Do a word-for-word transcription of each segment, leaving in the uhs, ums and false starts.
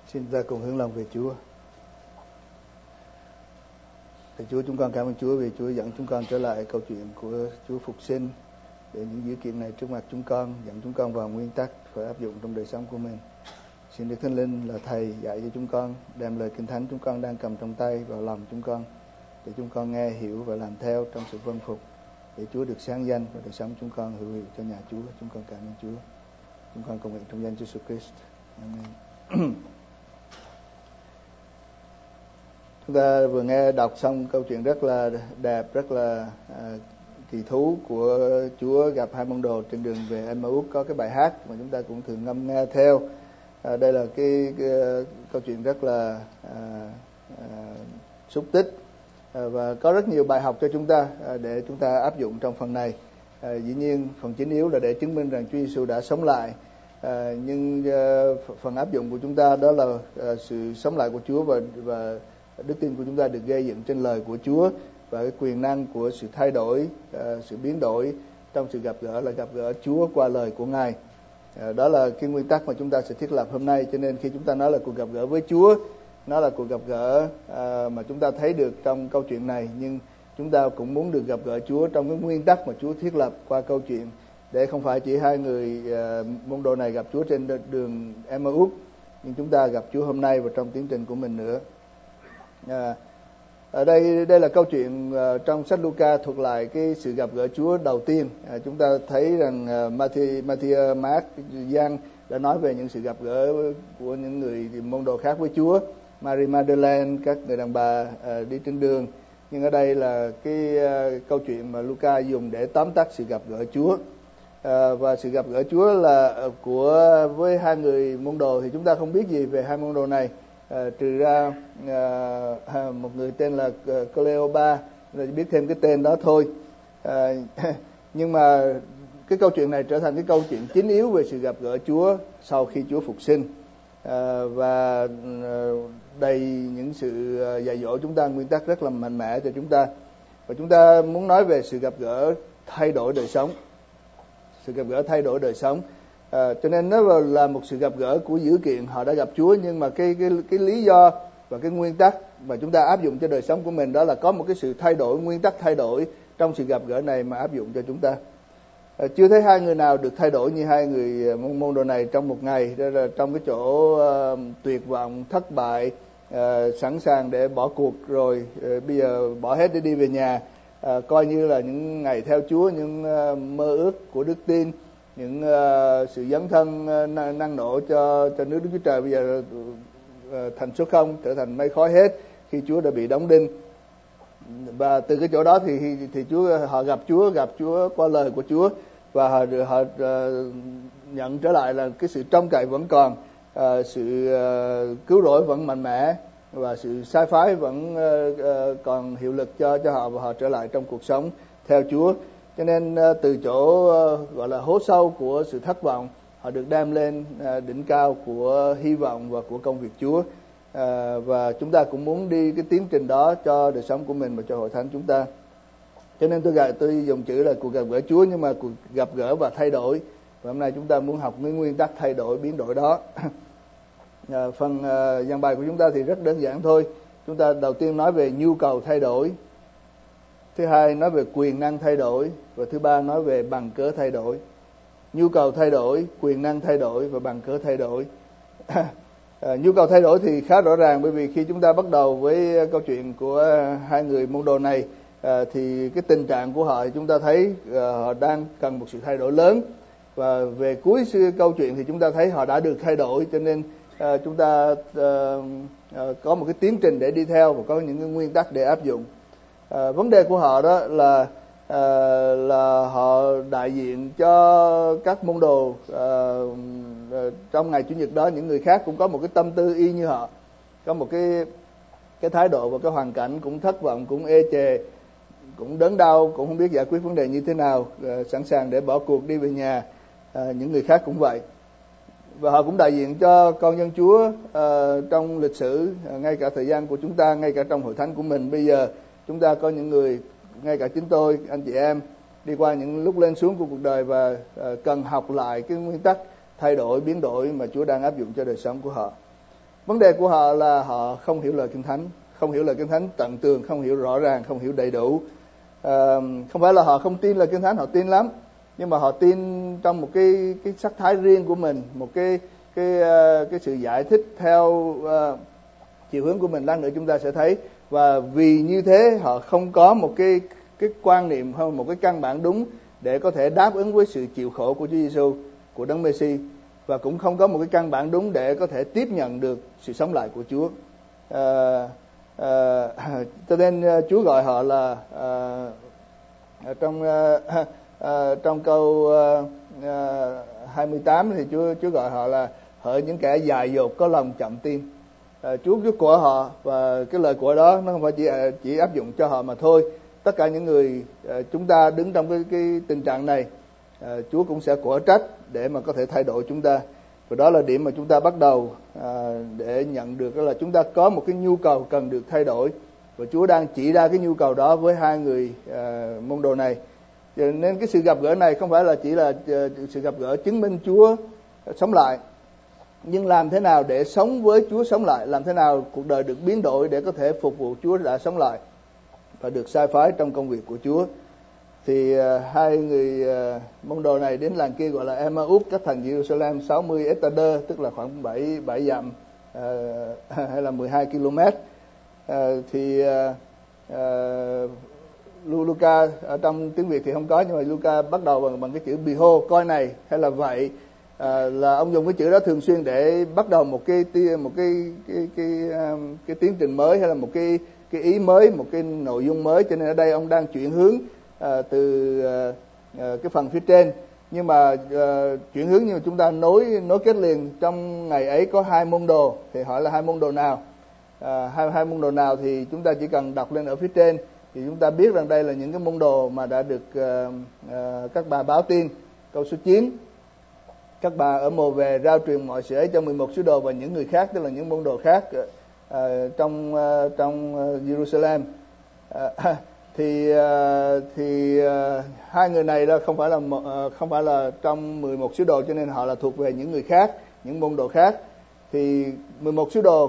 Xin ta cùng hướng lòng về Chúa. Thầy Chúa, chúng con cảm ơn Chúa vì Chúa dẫn chúng con trở lại câu chuyện của Chúa phục sinh, để những dữ kiện này trước mặt chúng con dẫn chúng con vào nguyên tắc phải áp dụng trong đời sống của mình. Xin Đức Thánh Linh là Thầy dạy cho chúng con, đem lời Kinh Thánh chúng con đang cầm trong tay vào lòng chúng con, để chúng con nghe, hiểu và làm theo trong sự vâng phục, để Chúa được sáng danh và đời sống chúng con hữu hiệu cho nhà Chúa. Chúng con cảm ơn Chúa. Chúng con cầu nguyện trong danh Jesus Christ. Amen. Chúng ta vừa nghe đọc xong câu chuyện rất là đẹp, rất là à, kỳ thú của Chúa gặp hai môn đồ trên đường về Emmaus. Có cái bài hát mà chúng ta cũng thường ngâm nghe theo. À, đây là cái, cái câu chuyện rất là à, à, xúc tích, à, và có rất nhiều bài học cho chúng ta à, để chúng ta áp dụng trong phần này. À, dĩ nhiên phần chính yếu là để chứng minh rằng Chúa Giêsu đã sống lại. À, nhưng à, phần áp dụng của chúng ta đó là à, sự sống lại của Chúa và và đức tin của chúng ta được gây dựng trên lời của Chúa, và cái quyền năng của sự thay đổi, uh, sự biến đổi trong sự gặp gỡ là gặp gỡ Chúa qua lời của Ngài. Uh, đó là cái nguyên tắc mà chúng ta sẽ thiết lập hôm nay. Cho nên khi chúng ta nói là cuộc gặp gỡ với Chúa, nó là cuộc gặp gỡ uh, mà chúng ta thấy được trong câu chuyện này, nhưng chúng ta cũng muốn được gặp gỡ Chúa trong cái nguyên tắc mà Chúa thiết lập qua câu chuyện, để không phải chỉ hai người uh, môn đồ này gặp Chúa trên đường Emmaus, nhưng chúng ta gặp Chúa hôm nay và trong tiến trình của mình nữa. À, ở đây đây là câu chuyện uh, trong sách Luca thuật lại cái sự gặp gỡ Chúa đầu tiên. À, chúng ta thấy rằng uh, Matthew, Matthew, Mark, Giăng đã nói về những sự gặp gỡ của những người môn đồ khác với Chúa, Mary Magdalene, các người đàn bà uh, đi trên đường. Nhưng ở đây là cái uh, câu chuyện mà Luca dùng để tóm tắt sự gặp gỡ Chúa. Uh, và sự gặp gỡ Chúa là uh, của với hai người môn đồ thì chúng ta không biết gì về hai môn đồ này. À, trừ ra à, một người tên là Cleopa, chỉ biết thêm cái tên đó thôi. À, nhưng mà cái câu chuyện này trở thành cái câu chuyện chính yếu về sự gặp gỡ Chúa sau khi Chúa phục sinh, à, và đầy những sự dạy dỗ chúng ta nguyên tắc rất là mạnh mẽ cho chúng ta. Và chúng ta muốn nói về sự gặp gỡ thay đổi đời sống, sự gặp gỡ thay đổi đời sống. À, cho nên nó là một sự gặp gỡ của dữ kiện, họ đã gặp Chúa, nhưng mà cái cái cái lý do và cái nguyên tắc mà chúng ta áp dụng cho đời sống của mình đó là có một cái sự thay đổi, nguyên tắc thay đổi trong sự gặp gỡ này mà áp dụng cho chúng ta. À, chưa thấy hai người nào được thay đổi như hai người môn môn đồ này trong một ngày. Đó là trong cái chỗ uh, tuyệt vọng, thất bại, uh, sẵn sàng để bỏ cuộc rồi, uh, bây giờ bỏ hết để đi về nhà, uh, coi như là những ngày theo Chúa, những uh, mơ ước của đức tin, những uh, sự dấn thân uh, năng, năng nổ cho cho nước Đức Chúa Trời bây giờ uh, thành số không, trở thành mây khói hết khi Chúa đã bị đóng đinh. Và từ cái chỗ đó thì thì Chúa họ gặp Chúa, gặp Chúa qua lời của Chúa, và họ họ uh, nhận trở lại là cái sự trông cậy vẫn còn, uh, sự uh, cứu rỗi vẫn mạnh mẽ, và sự sai phái vẫn uh, uh, còn hiệu lực cho cho họ, và họ trở lại trong cuộc sống theo Chúa. Cho nên uh, từ chỗ uh, gọi là hố sâu của sự thất vọng, họ được đem lên uh, đỉnh cao của hy vọng và của công việc Chúa. Uh, và chúng ta cũng muốn đi cái tiến trình đó cho đời sống của mình và cho hội thánh chúng ta. Cho nên tôi gọi tôi dùng chữ là cuộc gặp gỡ Chúa, nhưng mà cuộc gặp gỡ và thay đổi. Và hôm nay chúng ta muốn học cái nguyên tắc thay đổi, biến đổi đó. uh, phần uh, giảng bài của chúng ta thì rất đơn giản thôi. Chúng ta đầu tiên nói về nhu cầu thay đổi, thứ hai nói về quyền năng thay đổi, và thứ ba nói về bằng cớ thay đổi. Nhu cầu thay đổi, quyền năng thay đổi và bằng cớ thay đổi. À, nhu cầu thay đổi thì khá rõ ràng, bởi vì khi chúng ta bắt đầu với câu chuyện của hai người môn đồ này, à, thì cái tình trạng của họ chúng ta thấy à, họ đang cần một sự thay đổi lớn, và về cuối câu chuyện thì chúng ta thấy họ đã được thay đổi. Cho nên à, chúng ta à, à, có một cái tiến trình để đi theo và có những cái nguyên tắc để áp dụng. À, vấn đề của họ đó là à, là họ đại diện cho các môn đồ. À, trong ngày Chủ nhật đó, những người khác cũng có một cái tâm tư y như họ, có một cái cái thái độ và cái hoàn cảnh cũng thất vọng, cũng ê chề, cũng đớn đau, cũng không biết giải quyết vấn đề như thế nào, à, sẵn sàng để bỏ cuộc đi về nhà. À, những người khác cũng vậy, và họ cũng đại diện cho con dân Chúa à, trong lịch sử, à, ngay cả thời gian của chúng ta, ngay cả trong hội thánh của mình. Bây giờ chúng ta có những người, ngay cả chính tôi, anh chị em, đi qua những lúc lên xuống của cuộc đời và à, cần học lại cái nguyên tắc thay đổi, biến đổi mà Chúa đang áp dụng cho đời sống của họ. Vấn đề của họ là họ không hiểu lời Kinh Thánh, không hiểu lời Kinh Thánh tận tường, không hiểu rõ ràng, không hiểu đầy đủ. À, không phải là họ không tin lời Kinh Thánh, họ tin lắm, nhưng mà họ tin trong một cái cái sắc thái riêng của mình, một cái cái cái sự giải thích theo uh, chiều hướng của mình. Lát nữa chúng ta sẽ thấy, và vì như thế họ không có một cái cái quan niệm hay một cái căn bản đúng để có thể đáp ứng với sự chịu khổ của Chúa Giêsu, của Đấng Mêsi, và cũng không có một cái căn bản đúng để có thể tiếp nhận được sự sống lại của Chúa. À, à, cho nên Chúa gọi họ là à, trong à, à, trong câu à, hai mươi tám thì Chúa Chúa gọi họ là hỡi những kẻ dại dột có lòng chậm tin. À, Chúa Chúa của họ, và cái lời của đó nó không phải chỉ chỉ áp dụng cho họ mà thôi. Tất cả những người à, chúng ta đứng trong cái cái tình trạng này, à, Chúa cũng sẽ của trách để mà có thể thay đổi chúng ta. Và đó là điểm mà chúng ta bắt đầu à, để nhận được, đó là chúng ta có một cái nhu cầu cần được thay đổi, và Chúa đang chỉ ra cái nhu cầu đó với hai người à, môn đồ này. Cho nên cái sự gặp gỡ này không phải là chỉ là à, sự gặp gỡ chứng minh Chúa sống lại, nhưng làm thế nào để sống với Chúa sống lại, làm thế nào cuộc đời được biến đổi để có thể phục vụ Chúa đã sống lại và được sai phái trong công việc của Chúa. Thì uh, hai người uh, môn đồ này đến làng kia gọi là Emmaus, cách thành Jerusalem sáu mươi estader, tức là khoảng bảy bảy dặm uh, hay là mười hai ki lô mét. Uh, thì uh, uh, Luca ở trong tiếng Việt thì không có, nhưng mà Luca bắt đầu bằng bằng cái chữ behold, coi này, hay là vậy. À, là ông dùng cái chữ đó thường xuyên để bắt đầu một cái một cái cái cái cái, cái tiến trình mới, hay là một cái cái ý mới, một cái nội dung mới. Cho nên ở đây ông đang chuyển hướng à, từ à, cái phần phía trên, nhưng mà à, chuyển hướng, nhưng mà chúng ta nối nối kết liền. Trong ngày ấy có hai môn đồ, thì hỏi là hai môn đồ nào? À, hai hai môn đồ nào thì chúng ta chỉ cần đọc lên ở phía trên thì chúng ta biết rằng đây là những cái môn đồ mà đã được à, à, các bà báo tin. Câu số chín: các bà ở mồ về rao truyền mọi sự ấy cho mười một sứ đồ và những người khác, tức là những môn đồ khác uh, trong uh, trong uh, Jerusalem. Uh, thì uh, thì uh, hai người này đó không phải là uh, không phải là trong mười một sứ đồ, cho nên họ là thuộc về những người khác, những môn đồ khác. Thì mười một sứ đồ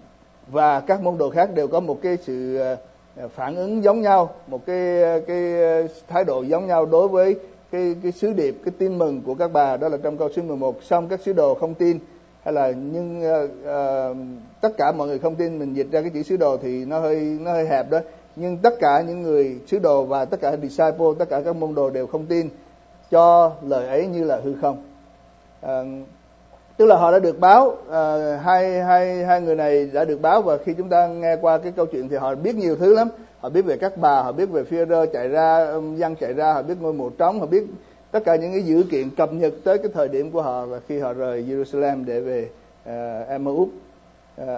và các môn đồ khác đều có một cái sự uh, phản ứng giống nhau, một cái cái thái độ giống nhau đối với cái cái sứ điệp, cái tin mừng của các bà. Đó là trong câu số mười một: xong các sứ đồ không tin, hay là nhưng uh, uh, tất cả mọi người không tin. Mình dịch ra cái chữ sứ đồ thì nó hơi nó hơi hẹp đó, nhưng tất cả những người sứ đồ và tất cả disciple, tất cả các môn đồ đều không tin, cho lời ấy như là hư không. Uh, tức là họ đã được báo, uh, hai hai hai người này đã được báo, và khi chúng ta nghe qua cái câu chuyện thì họ biết nhiều thứ lắm. Họ biết về các bà, họ biết về Phi-e-rơ chạy ra, dân chạy ra, họ biết ngôi mộ trống, họ biết tất cả những cái dữ kiện cập nhật tới cái thời điểm của họ và khi họ rời Jerusalem để về uh, Emmaus. Uh,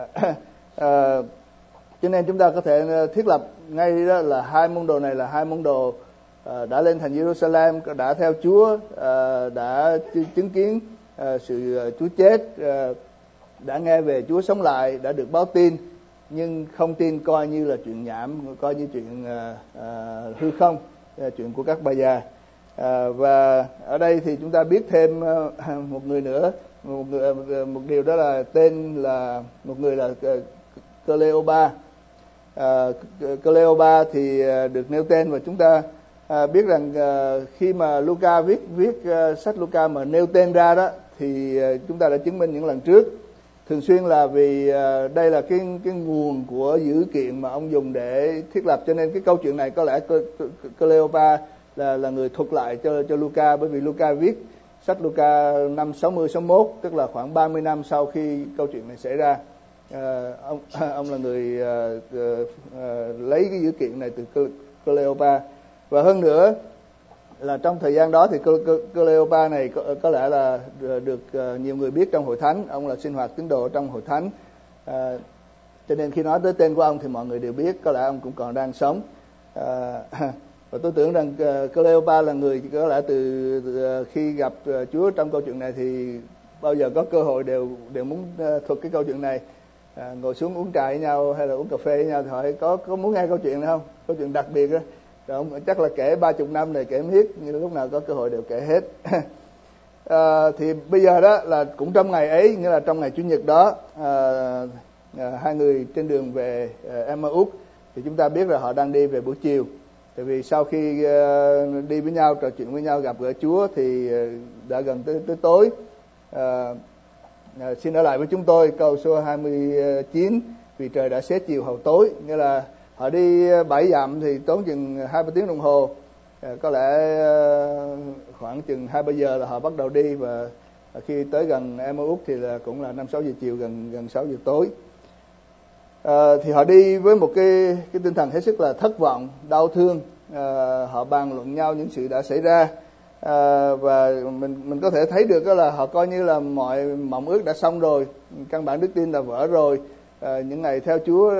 uh, cho nên chúng ta có thể thiết lập ngay đó là hai môn đồ này là hai môn đồ uh, đã lên thành Jerusalem, đã theo Chúa, uh, đã chứng kiến uh, sự uh, Chúa chết, uh, đã nghe về Chúa sống lại, đã được báo tin, nhưng không tin, coi như là chuyện nhảm, coi như chuyện uh, uh, hư không, uh, chuyện của các bà già. Uh, và ở đây thì chúng ta biết thêm uh, một người nữa, một, người, một điều đó là tên là một người là uh, Cleopa. Uh, Cleopa thì uh, được nêu tên, và chúng ta uh, biết rằng uh, khi mà Luca viết viết uh, sách Luca mà nêu tên ra đó thì uh, chúng ta đã chứng minh những lần trước. Thường xuyên là vì uh, đây là cái cái nguồn của dữ kiện mà ông dùng để thiết lập, cho nên cái câu chuyện này có lẽ Cleopa là là người thuật lại cho cho Luca, bởi vì Luca viết sách Luca năm sáu mươi sáu mốt, tức là khoảng ba mươi năm sau khi câu chuyện này xảy ra. Uh, ông ông là người uh, uh, uh, lấy cái dữ kiện này từ Cleopa, và hơn nữa là trong thời gian đó thì Cleopa này có, có lẽ là được uh, nhiều người biết trong hội thánh. Ông là sinh hoạt tín đồ trong hội thánh, uh, cho nên khi nói tới tên của ông thì mọi người đều biết, có lẽ ông cũng còn đang sống. Uh, và tôi tưởng rằng uh, Cleopa là người có lẽ từ, từ uh, khi gặp uh, Chúa trong câu chuyện này thì bao giờ có cơ hội đều đều muốn uh, thuật cái câu chuyện này. À, ngồi xuống uống trà với nhau hay là uống cà phê với nhau thì hỏi có có muốn nghe câu chuyện này không, câu chuyện đặc biệt đó. Rồi ông chắc là kể ba chục năm này kể miết, nhưng lúc nào có cơ hội đều kể hết. à, thì bây giờ đó là cũng trong ngày ấy, nghĩa là trong ngày Chủ nhật đó, à, à, hai người trên đường về à, Emmaus, thì chúng ta biết là họ đang đi về buổi chiều. Tại vì sau khi à, đi với nhau, trò chuyện với nhau, gặp gỡ Chúa thì à, đã gần tới, tới tối. À, à, xin ở lại với chúng tôi câu số hai mươi chín, vì trời đã xế chiều hầu tối. Nghĩa là họ đi bảy dặm thì tốn chừng hai ba tiếng đồng hồ. À, có lẽ à, khoảng chừng hai ba giờ là họ bắt đầu đi, và khi tới gần Emmaus thì là cũng là năm sáu giờ chiều, gần gần sáu giờ tối. À, thì họ đi với một cái cái tinh thần hết sức là thất vọng, đau thương. À, họ bàn luận nhau những sự đã xảy ra. À, và mình mình có thể thấy được đó là họ coi như là mọi mộng ước đã xong rồi, căn bản đức tin là vỡ rồi. À, những ngày theo Chúa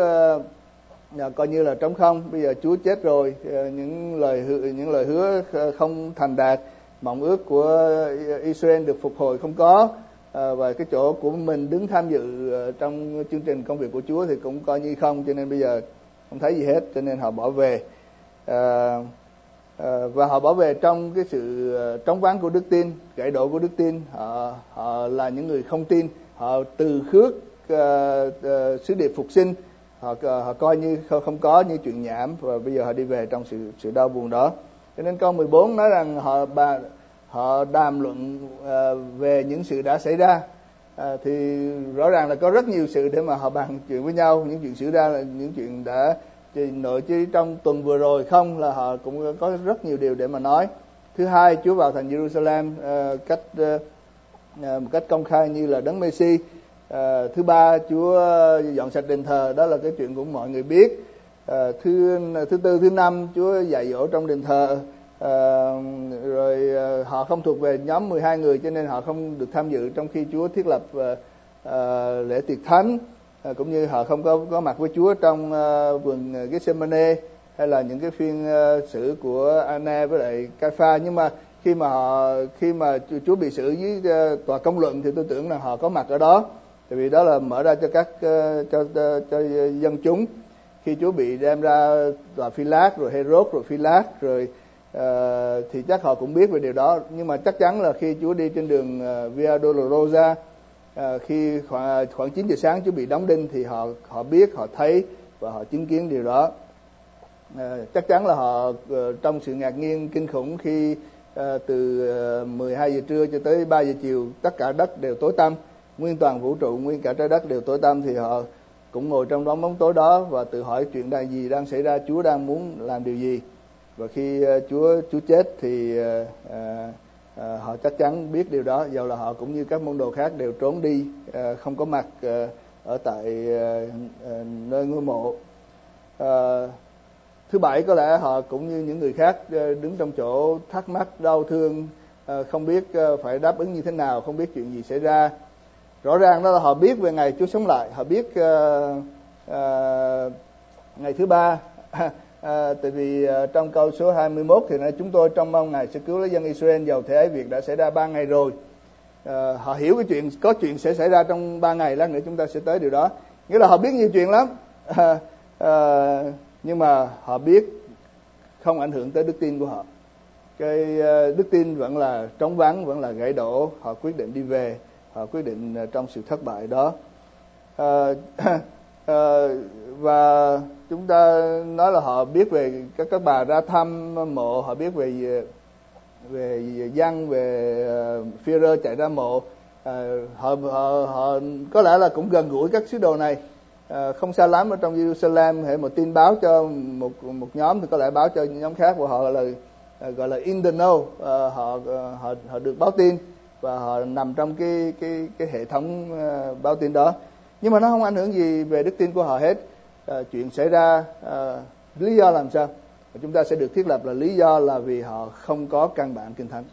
à, coi như là trống không. Bây giờ Chúa chết rồi, à, những lời hứa, những lời hứa không thành đạt, mộng ước của Israel được phục hồi không có. À, và cái chỗ của mình đứng tham dự trong chương trình công việc của Chúa thì cũng coi như không, cho nên bây giờ không thấy gì hết, cho nên họ bỏ về. À, à, và họ bỏ về trong cái sự trống vắng của đức tin, gãy đổ của đức tin. Họ họ là những người không tin, họ từ khước uh, uh, sứ điệp phục sinh, họ họ coi như không, không có, như chuyện nhảm, và bây giờ họ đi về trong sự sự đau buồn đó. Cho nên câu mười bốn nói rằng họ bà họ đàm luận uh, về những sự đã xảy ra. À, thì rõ ràng là có rất nhiều sự để mà họ bàn chuyện với nhau. Những chuyện xảy ra là những chuyện đã nội chỉ trong tuần vừa rồi không, là họ cũng có rất nhiều điều để mà nói. Thứ hai, Chúa vào thành Jerusalem uh, cách uh, một cách công khai như là đấng Messi. Uh, thứ ba, Chúa dọn sạch đền thờ, đó là cái chuyện của mọi người biết. Uh, thứ thứ tư, thứ năm, Chúa dạy dỗ trong đền thờ. Uh, rồi uh, họ không thuộc về nhóm mười hai người, cho nên họ không được tham dự trong khi Chúa thiết lập uh, uh, lễ tiệc thánh, uh, cũng như họ không có có mặt với Chúa trong uh, vườn Gethsemane, hay là những cái phiên uh, xử của Anna với lại Cai-pha. Nhưng mà khi mà họ khi mà Chúa bị xử với uh, tòa công luận thì tôi tưởng là họ có mặt ở đó, tại vì đó là mở ra cho các uh, cho, cho cho dân chúng. Khi Chúa bị đem ra tòa Phi-lát, rồi Hê-rốt, rồi Phi-lát, rồi Uh, thì chắc họ cũng biết về điều đó. Nhưng mà chắc chắn là khi Chúa đi trên đường uh, Via Dolorosa, uh, khi khoảng, khoảng chín giờ sáng Chúa bị đóng đinh, thì họ họ biết, họ thấy và họ chứng kiến điều đó. Uh, chắc chắn là họ uh, trong sự ngạc nhiên kinh khủng khi uh, từ uh, mười hai giờ trưa cho tới ba giờ chiều tất cả đất đều tối tăm, nguyên toàn vũ trụ, nguyên cả trái đất đều tối tăm, thì họ cũng ngồi trong đống bóng tối đó và tự hỏi chuyện đại gì đang xảy ra, Chúa đang muốn làm điều gì. Và khi uh, Chúa Chúa chết thì uh, uh, uh, họ chắc chắn biết điều đó, dầu là họ cũng như các môn đồ khác đều trốn đi, uh, không có mặt uh, ở tại uh, uh, nơi ngôi mộ. Uh, thứ bảy, có lẽ họ cũng như những người khác uh, đứng trong chỗ thắc mắc, đau thương, uh, không biết uh, phải đáp ứng như thế nào, không biết chuyện gì xảy ra. Rõ ràng đó là họ biết về ngày Chúa sống lại, họ biết uh, uh, ngày thứ ba. À, tại vì uh, trong câu số hai mươi mốt thì nói chúng tôi trong mong Ngài sẽ cứu lấy dân Israel, dầu thế ấy việc đã xảy ra ba ngày rồi. À, họ hiểu cái chuyện có chuyện sẽ xảy ra trong ba ngày, lát nữa chúng ta sẽ tới điều đó. Nghĩa là họ biết nhiều chuyện lắm, à, à, nhưng mà họ biết không ảnh hưởng tới đức tin của họ. Cái uh, đức tin vẫn là trống vắng, vẫn là gãy đổ. Họ quyết định đi về, họ quyết định uh, trong sự thất bại đó. À, à, và chúng ta nói là họ biết về các các bà ra thăm mộ, họ biết về về dân, về Phi-rơ chạy ra mộ. À, họ, họ họ có lẽ là cũng gần gũi các sứ đồ này, à, không xa lắm ở trong Jerusalem. Hệ một tin báo cho một một nhóm thì có lẽ báo cho nhóm khác, và họ là gọi là in the know, à, họ họ họ được báo tin và họ nằm trong cái cái cái hệ thống uh, báo tin đó. Nhưng mà nó không ảnh hưởng gì về đức tin của họ hết. À, chuyện xảy ra, à, lý do làm sao? Và chúng ta sẽ được thiết lập là lý do là vì họ không có căn bản Kinh Thánh.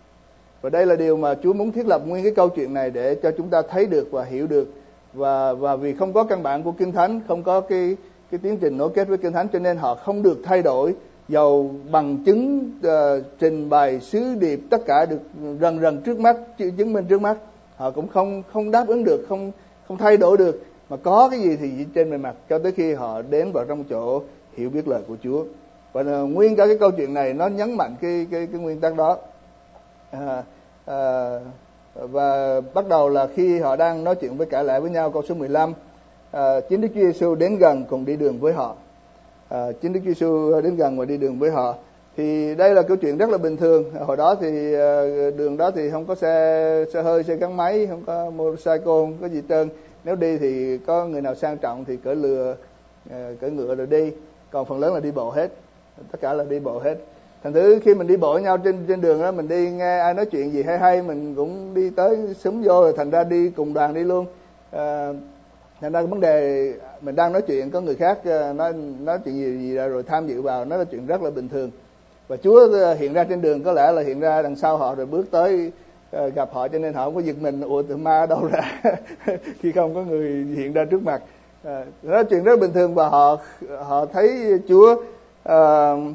Và đây là điều mà Chúa muốn thiết lập nguyên cái câu chuyện này để cho chúng ta thấy được và hiểu được. Và và vì không có căn bản của Kinh Thánh, không có cái cái tiến trình nối kết với Kinh Thánh, cho nên họ không được thay đổi, dầu bằng chứng uh, trình bày sứ điệp tất cả được rần rần trước mắt, chứng minh trước mắt, họ cũng không không đáp ứng được, không không thay đổi được. Mà có cái gì thì trên bề mặt, cho tới khi họ đến vào trong chỗ hiểu biết lời của Chúa. Và uh, nguyên cả cái câu chuyện này nó nhấn mạnh cái cái cái nguyên tắc đó. À, À, và bắt đầu là khi họ đang nói chuyện với cả lẽ với nhau, câu số mười lăm, à, chính Đức Chúa Giêsu đến gần cùng đi đường với họ. À, chính Đức Chúa Giêsu đến gần và đi đường với họ. Thì đây là câu chuyện rất là bình thường. Hồi đó thì đường đó thì không có xe xe hơi, xe gắn máy, không có motorcycle, không có gì trơn. Nếu đi thì có người nào sang trọng thì cởi lừa, cởi ngựa rồi đi. Còn phần lớn là đi bộ hết, tất cả là đi bộ hết. Thành thử khi mình đi bộ với nhau trên trên đường đó, mình đi nghe ai nói chuyện gì hay hay mình cũng đi tới xúm vô, rồi thành ra đi cùng đoàn đi luôn. À, thành ra cái vấn đề mình đang nói chuyện có người khác nói nói chuyện gì gì rồi tham dự vào, nó là chuyện rất là bình thường. Và Chúa hiện ra trên đường có lẽ là hiện ra đằng sau họ rồi bước tới uh, gặp họ, cho nên họ không có giật mình ủa từ ma ở đâu ra khi không có người hiện ra trước mặt. Uh, đó là chuyện rất bình thường và họ họ thấy Chúa, uh,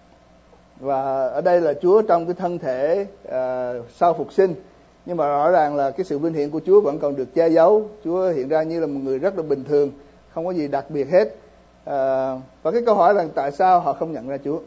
và ở đây là Chúa trong cái thân thể uh, sau phục sinh, nhưng mà rõ ràng là cái sự vinh hiển của Chúa vẫn còn được che giấu. Chúa hiện ra như là một người rất là bình thường, không có gì đặc biệt hết. Uh, và cái câu hỏi là tại sao họ không nhận ra Chúa?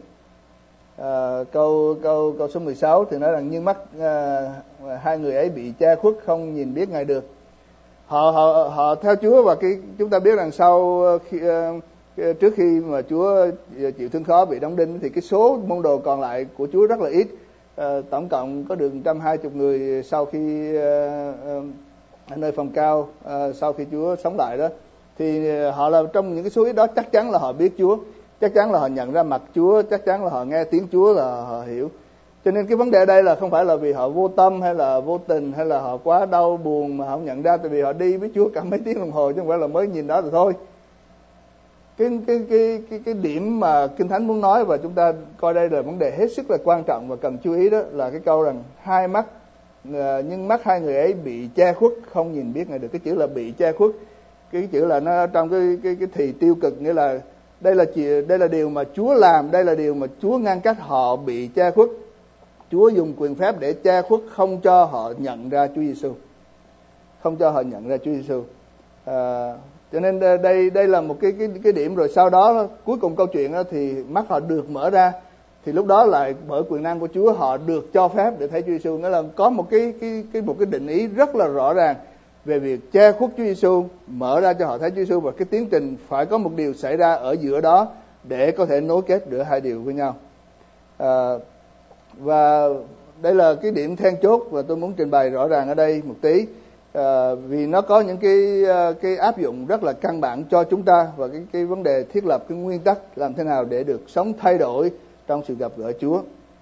À, câu câu câu số mười sáu thì nói rằng nhưng mắt à, hai người ấy bị che khuất không nhìn biết Ngài được. Họ họ họ theo Chúa, và cái chúng ta biết rằng sau khi, uh, trước khi mà Chúa chịu thương khó bị đóng đinh thì cái số môn đồ còn lại của Chúa rất là ít. À, tổng cộng có được một trăm hai mươi người sau khi uh, uh, ở nơi phòng cao, uh, sau khi Chúa sống lại đó, thì họ là trong những cái số ít đó, chắc chắn là họ biết Chúa. Chắc chắn là họ nhận ra mặt Chúa, chắc chắn là họ nghe tiếng Chúa là họ hiểu. Cho nên cái vấn đề ở đây là không phải là vì họ vô tâm hay là vô tình hay là họ quá đau buồn mà không nhận ra, tại vì họ đi với Chúa cả mấy tiếng đồng hồ chứ không phải là mới nhìn đó rồi thôi. Cái cái cái cái cái điểm mà Kinh Thánh muốn nói và chúng ta coi đây là vấn đề hết sức là quan trọng và cần chú ý, đó là cái câu rằng hai mắt, nhưng mắt hai người ấy bị che khuất không nhìn biết Ngài được. Cái chữ là bị che khuất, cái chữ là nó trong cái cái cái thì tiêu cực, nghĩa là đây là chỉ, đây là điều mà Chúa làm, đây là điều mà Chúa ngăn cách họ bị che khuất. Chúa dùng quyền phép để che khuất, không cho họ nhận ra Chúa Giêsu, không cho họ nhận ra Chúa Giêsu. À, cho nên đây đây là một cái cái cái điểm. Rồi sau đó cuối cùng câu chuyện đó, thì mắt họ được mở ra, thì lúc đó lại bởi quyền năng của Chúa họ được cho phép để thấy Chúa Giêsu. Nghĩa là có một cái cái cái một cái định ý rất là rõ ràng về việc che khuất Chúa Giêsu, mở ra cho họ thấy Chúa Giêsu, và cái tiến trình phải có một điều xảy ra ở giữa đó để có thể nối kết giữa hai điều với nhau. À, và đây là cái điểm then chốt và tôi muốn trình bày rõ ràng ở đây một tí, à, vì nó có những cái cái áp dụng rất là căn bản cho chúng ta, và cái cái vấn đề thiết lập cái nguyên tắc làm thế nào để được sống thay đổi trong sự gặp gỡ Chúa.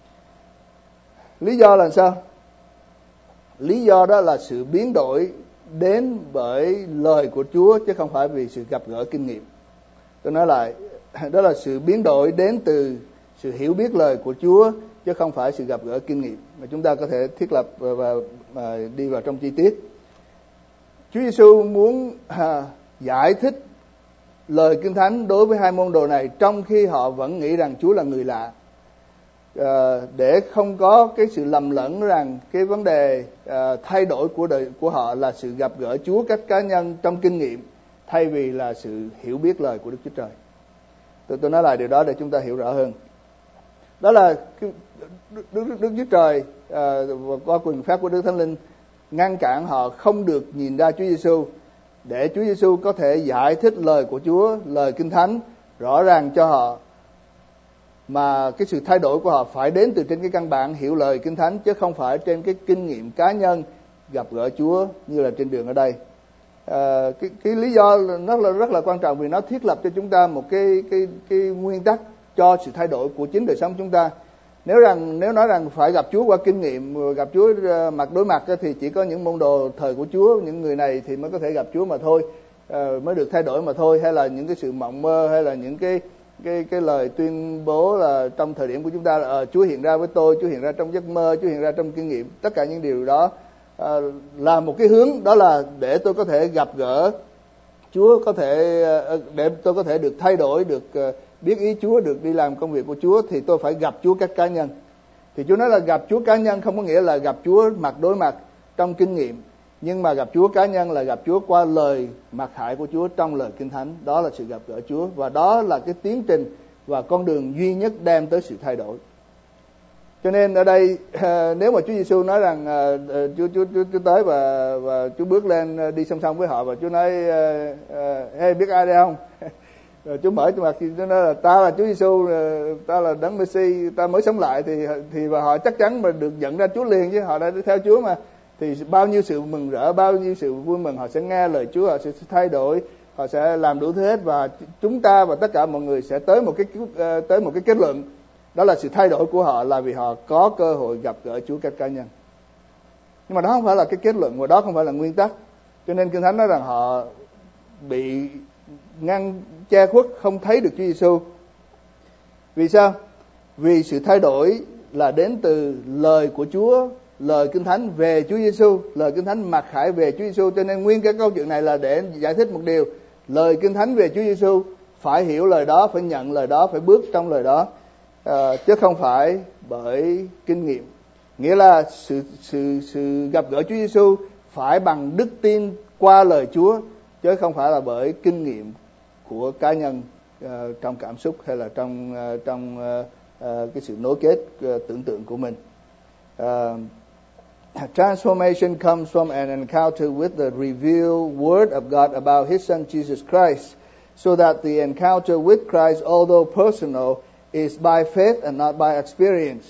Lý do là sao? Lý do đó là sự biến đổi đến bởi lời của Chúa chứ không phải vì sự gặp gỡ kinh nghiệm. Tôi nói lại, đó là sự biến đổi đến từ sự hiểu biết lời của Chúa chứ không phải sự gặp gỡ kinh nghiệm, mà chúng ta có thể thiết lập và, và, và đi vào trong chi tiết. Chúa Giêsu muốn à, giải thích lời Kinh Thánh đối với hai môn đồ này trong khi họ vẫn nghĩ rằng Chúa là người lạ, à, để không có cái sự lầm lẫn rằng cái vấn đề à, thay đổi của đời của họ là sự gặp gỡ Chúa cách cá nhân trong kinh nghiệm, thay vì là sự hiểu biết lời của Đức Chúa Trời. Tôi, tôi nói lại điều đó để chúng ta hiểu rõ hơn. Đó là Đức, Đức, Đức Chúa Trời à, qua quyền phép của Đức Thánh Linh ngăn cản họ không được nhìn ra Chúa Giêsu, để Chúa Giêsu có thể giải thích lời của Chúa, lời Kinh Thánh rõ ràng cho họ, mà cái sự thay đổi của họ phải đến từ trên cái căn bản hiểu lời Kinh Thánh chứ không phải trên cái kinh nghiệm cá nhân gặp gỡ Chúa như là trên đường ở đây. À, cái, cái lý do nó là rất là quan trọng vì nó thiết lập cho chúng ta một cái cái cái nguyên tắc cho sự thay đổi của chính đời sống chúng ta. Nếu rằng nếu nói rằng phải gặp Chúa qua kinh nghiệm, gặp Chúa mặt đối mặt thì chỉ có những môn đồ thời của Chúa, những người này thì mới có thể gặp Chúa mà thôi, à, mới được thay đổi mà thôi, hay là những cái sự mộng mơ, hay là những cái cái cái lời tuyên bố là trong thời điểm của chúng ta là à, Chúa hiện ra với tôi, Chúa hiện ra trong giấc mơ, Chúa hiện ra trong kinh nghiệm. Tất cả những điều đó à, là một cái hướng, đó là để tôi có thể gặp gỡ Chúa, có thể để tôi có thể được thay đổi, được biết ý Chúa, được đi làm công việc của Chúa, thì tôi phải gặp Chúa cách cá nhân. Thì Chúa nói là gặp Chúa cá nhân không có nghĩa là gặp Chúa mặt đối mặt trong kinh nghiệm, nhưng mà gặp Chúa cá nhân là gặp Chúa qua lời mặc khải của Chúa trong lời Kinh Thánh. Đó là sự gặp gỡ Chúa, và đó là cái tiến trình và con đường duy nhất đem tới sự thay đổi. Cho nên ở đây nếu mà Chúa Giêsu nói rằng Chúa Chúa Chúa, Chúa tới và và Chúa bước lên đi song song với họ và Chúa nói hey, biết ai đây không? Rồi Chúa mở cho mặt thì Chúa nói là ta là Chúa Giêsu, ta là Đấng Messi, ta mới sống lại, thì thì và họ chắc chắn mà được nhận ra Chúa liền, chứ họ đã theo Chúa mà, thì bao nhiêu sự mừng rỡ, bao nhiêu sự vui mừng, họ sẽ nghe lời Chúa, họ sẽ thay đổi, họ sẽ làm đủ thứ hết, và chúng ta và tất cả mọi người sẽ tới một cái tới một cái kết luận, đó là sự thay đổi của họ là vì họ có cơ hội gặp gỡ Chúa cách cá nhân. Nhưng mà đó không phải là cái kết luận, và đó không phải là nguyên tắc. Cho nên Kinh Thánh nói rằng họ bị ngăn che khuất, không thấy được Chúa Giêsu. Vì sao? Vì sự thay đổi là đến từ lời của Chúa, lời Kinh Thánh về Chúa Giêsu, lời Kinh Thánh mặc khải về Chúa Giêsu. Cho nên nguyên cái câu chuyện này là để giải thích một điều: lời Kinh Thánh về Chúa Giêsu, phải hiểu lời đó, phải nhận lời đó, phải bước trong lời đó, à, chứ không phải bởi kinh nghiệm. Nghĩa là sự sự sự gặp gỡ Chúa Giêsu phải bằng đức tin qua lời Chúa, chứ không phải là bởi kinh nghiệm của cá nhân uh, trong cảm xúc hay là trong uh, trong uh, uh, cái sự nối kết uh, tưởng tượng của mình. Uh, transformation comes from an encounter with the revealed word of God about His Son Jesus Christ, so that the encounter with Christ, although personal, is by faith and not by experience.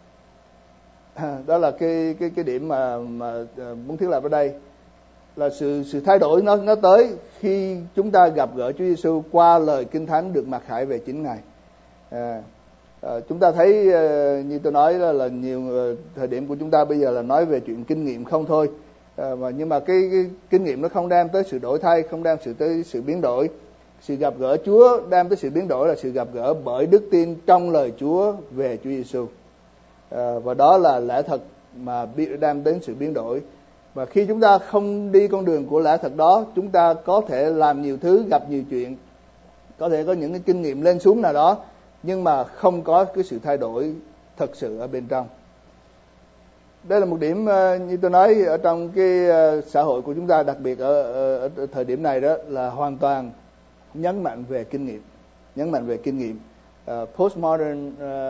Đó là cái cái cái điểm mà mà muốn thiết lập ở đây, là sự sự thay đổi nó nó tới khi chúng ta gặp gỡ Chúa Giêsu qua lời Kinh Thánh được mặc khải về chính Ngài. À, à, chúng ta thấy à, như tôi nói là, là nhiều à, thời điểm của chúng ta bây giờ là nói về chuyện kinh nghiệm không thôi, à, mà nhưng mà cái, cái kinh nghiệm nó không đem tới sự đổi thay, không đem sự tới sự biến đổi. Sự gặp gỡ Chúa đem tới sự biến đổi là sự gặp gỡ bởi đức tin trong lời Chúa về Chúa Giêsu, à, và đó là lẽ thật mà đem đến sự biến đổi. Và khi chúng ta không đi con đường của lẽ thật đó, chúng ta có thể làm nhiều thứ, gặp nhiều chuyện, có thể có những cái kinh nghiệm lên xuống nào đó, nhưng mà không có cái sự thay đổi thật sự ở bên trong. Đây là một điểm như tôi nói ở trong cái xã hội của chúng ta, đặc biệt ở, ở, ở thời điểm này, đó là hoàn toàn nhấn mạnh về kinh nghiệm, nhấn mạnh về kinh nghiệm. Uh, postmodern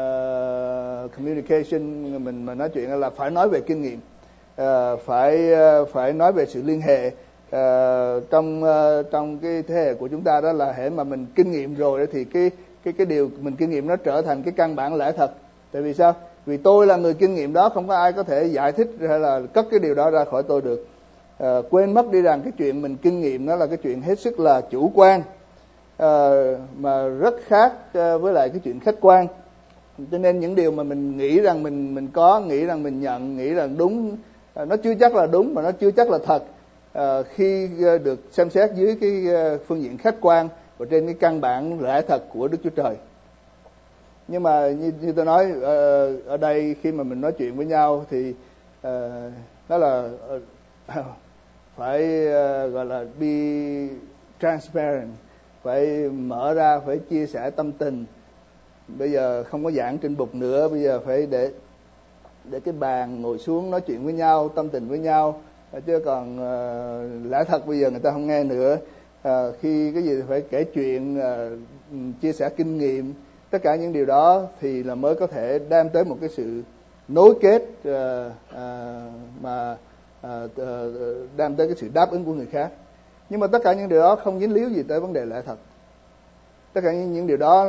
uh, communication mình mà nói chuyện là phải nói về kinh nghiệm. Uh, phải uh, phải nói về sự liên hệ. Uh, trong uh, trong cái thế hệ của chúng ta đó là hễ mà mình kinh nghiệm rồi thì cái cái cái điều mình kinh nghiệm nó trở thành cái căn bản lẽ thật. Tại vì sao? Vì tôi là người kinh nghiệm đó, không có ai có thể giải thích hay là cất cái điều đó ra khỏi tôi được. Uh, quên mất đi rằng cái chuyện mình kinh nghiệm nó là cái chuyện hết sức là chủ quan, uh, mà rất khác uh, với lại cái chuyện khách quan. Cho nên những điều mà mình nghĩ rằng mình mình có, nghĩ rằng mình nhận, nghĩ rằng đúng, nó chưa chắc là đúng, mà nó chưa chắc là thật à, khi được xem xét dưới cái phương diện khách quan và trên cái căn bản lẽ thật của Đức Chúa Trời. Nhưng mà như, như tôi nói ở đây, khi mà mình nói chuyện với nhau thì uh, đó là uh, phải uh, gọi là be transparent, phải mở ra, phải chia sẻ tâm tình. Bây giờ không có giảng trên bục nữa, bây giờ phải để để cái bàn ngồi xuống nói chuyện với nhau, tâm tình với nhau, chứ còn uh, lẽ thật bây giờ người ta không nghe nữa. Uh, khi cái gì phải kể chuyện, uh, chia sẻ kinh nghiệm, tất cả những điều đó thì là mới có thể đem tới một cái sự nối kết uh, uh, mà uh, uh, đem tới cái sự đáp ứng của người khác. Nhưng mà tất cả những điều đó không dính líu gì tới vấn đề lẽ thật. Tất cả những, những điều đó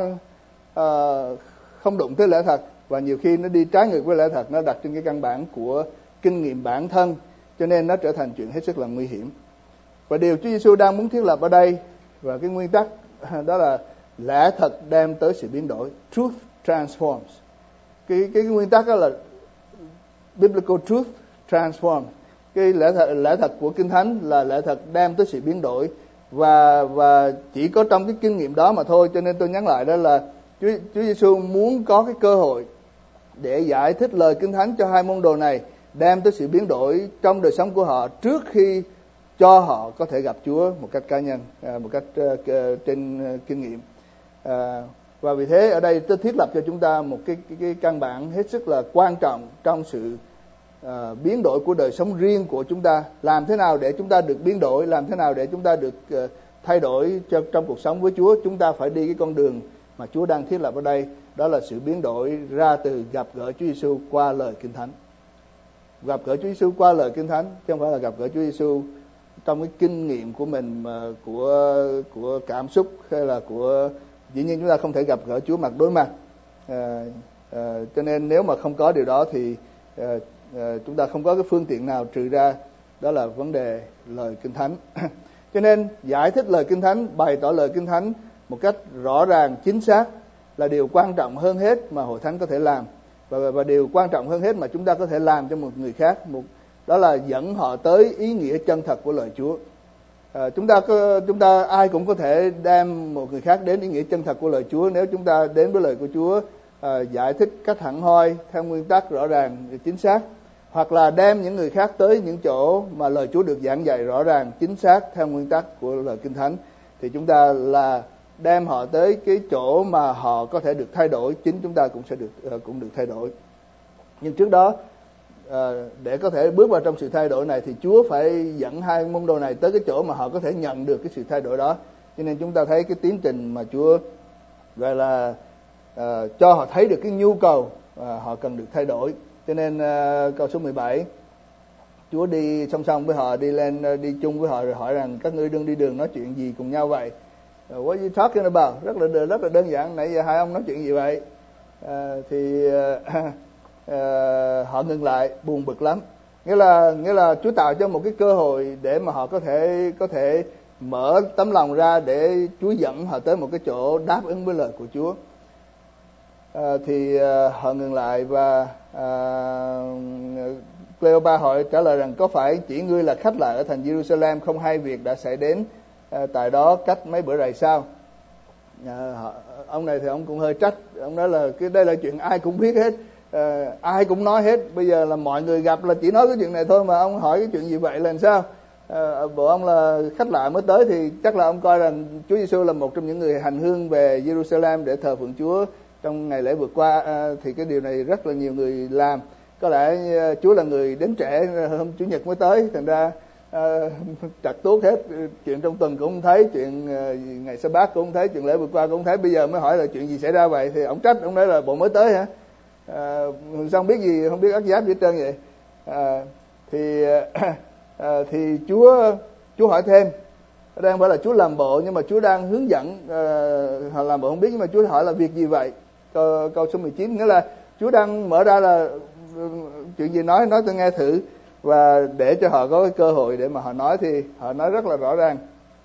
uh, không đụng tới lẽ thật, và nhiều khi nó đi trái ngược với lẽ thật, nó đặt trên cái căn bản của kinh nghiệm bản thân, cho nên nó trở thành chuyện hết sức là nguy hiểm. Và điều Chúa Giêsu đang muốn thiết lập ở đây, và cái nguyên tắc đó là lẽ thật đem tới sự biến đổi. Truth transforms. Cái, cái, cái nguyên tắc đó là biblical truth transforms. Cái lẽ thật, lẽ thật của Kinh Thánh là lẽ thật đem tới sự biến đổi, và và chỉ có trong cái kinh nghiệm đó mà thôi. Cho nên tôi nhắc lại đó là Chúa, Chúa Giêsu muốn có cái cơ hội để giải thích lời Kinh Thánh cho hai môn đồ này, đem tới sự biến đổi trong đời sống của họ trước khi cho họ có thể gặp Chúa một cách cá nhân, một cách uh, trên kinh nghiệm. Uh, và vì thế ở đây tôi thiết lập cho chúng ta một cái, cái, cái căn bản hết sức là quan trọng trong sự uh, biến đổi của đời sống riêng của chúng ta. Làm thế nào để chúng ta được biến đổi, làm thế nào để chúng ta được uh, thay đổi cho, trong cuộc sống với Chúa. Chúng ta phải đi cái con đường mà Chúa đang thiết lập ở đây, đó là sự biến đổi ra từ gặp gỡ Chúa Giêsu qua lời Kinh Thánh. Gặp gỡ Chúa Giêsu qua lời Kinh Thánh, chứ không phải là gặp gỡ Chúa Giêsu trong cái kinh nghiệm của mình, mà của của cảm xúc, hay là của, dĩ nhiên chúng ta không thể gặp gỡ Chúa mặt đối mặt. À, à, cho nên nếu mà không có điều đó thì à, à, chúng ta không có cái phương tiện nào trừ ra đó là vấn đề lời Kinh Thánh. Cho nên giải thích lời Kinh Thánh, bày tỏ lời Kinh Thánh một cách rõ ràng, chính xác là điều quan trọng hơn hết mà Hội Thánh có thể làm, và, và điều quan trọng hơn hết mà chúng ta có thể làm cho một người khác, một đó là dẫn họ tới ý nghĩa chân thật của lời Chúa. À, chúng ta có, chúng ta ai cũng có thể đem một người khác đến ý nghĩa chân thật của lời Chúa nếu chúng ta đến với lời của Chúa, à, giải thích cách hẳn hoi theo nguyên tắc rõ ràng chính xác, hoặc là đem những người khác tới những chỗ mà lời Chúa được giảng dạy rõ ràng chính xác theo nguyên tắc của lời Kinh Thánh, thì chúng ta là đem họ tới cái chỗ mà họ có thể được thay đổi, chính chúng ta cũng sẽ được cũng được thay đổi. Nhưng trước đó, à, để có thể bước vào trong sự thay đổi này thì Chúa phải dẫn hai môn đồ này tới cái chỗ mà họ có thể nhận được cái sự thay đổi đó. Cho nên chúng ta thấy cái tiến trình mà Chúa gọi là à, cho họ thấy được cái nhu cầu à, họ cần được thay đổi. Cho nên à, câu số mười bảy, Chúa đi song song với họ, đi lên đi chung với họ, rồi hỏi rằng các ngươi đương đi đường nói chuyện gì cùng nhau vậy? What are you talking about? Rất là rất là đơn giản. Nãy giờ hai ông nói chuyện gì vậy? À, thì à, à, họ ngừng lại, buồn bực lắm. Nghĩa là nghĩa là Chúa tạo cho một cái cơ hội để mà họ có thể có thể mở tấm lòng ra để Chúa dẫn họ tới một cái chỗ đáp ứng với lời của Chúa. À, thì à, họ ngừng lại và à, Cleopa hỏi trả lời rằng có phải chỉ ngươi là khách lạ ở thành Jerusalem, không hay việc đã xảy đến à, tại đó cách mấy bữa rày sao? À, họ, ông này thì ông cũng hơi trách, ông nói là cái đây là chuyện ai cũng biết hết, à, ai cũng nói hết, bây giờ là mọi người gặp là chỉ nói cái chuyện này thôi mà ông hỏi cái chuyện gì vậy là làm sao? À, bộ ông là khách lạ mới tới thì chắc là ông coi rằng Chúa Giêsu là một trong những người hành hương về Jerusalem để thờ phượng Chúa trong ngày lễ vừa qua, à, thì cái điều này rất là nhiều người làm. Có lẽ Chúa là người đến trễ, hôm Chủ nhật mới tới, thành ra à, trật tuốt hết, chuyện trong tuần cũng không thấy, chuyện à, ngày Sa-bát cũng không thấy, chuyện lễ vừa qua cũng không thấy, bây giờ mới hỏi là chuyện gì xảy ra vậy, thì ông trách, ông nói là bộ mới tới hả? À, sao không biết gì, không biết ác giáp gì hết trơn vậy? À, thì à, thì Chúa Chúa hỏi thêm, ở đây không phải là Chúa làm bộ, nhưng mà Chúa đang hướng dẫn à, họ làm bộ không biết, nhưng mà Chúa hỏi là việc gì vậy? Câu, câu số mười chín, nghĩa là Chúa đang mở ra là chuyện gì nói nói tôi nghe thử, và để cho họ có cái cơ hội để mà họ nói, thì họ nói rất là rõ ràng.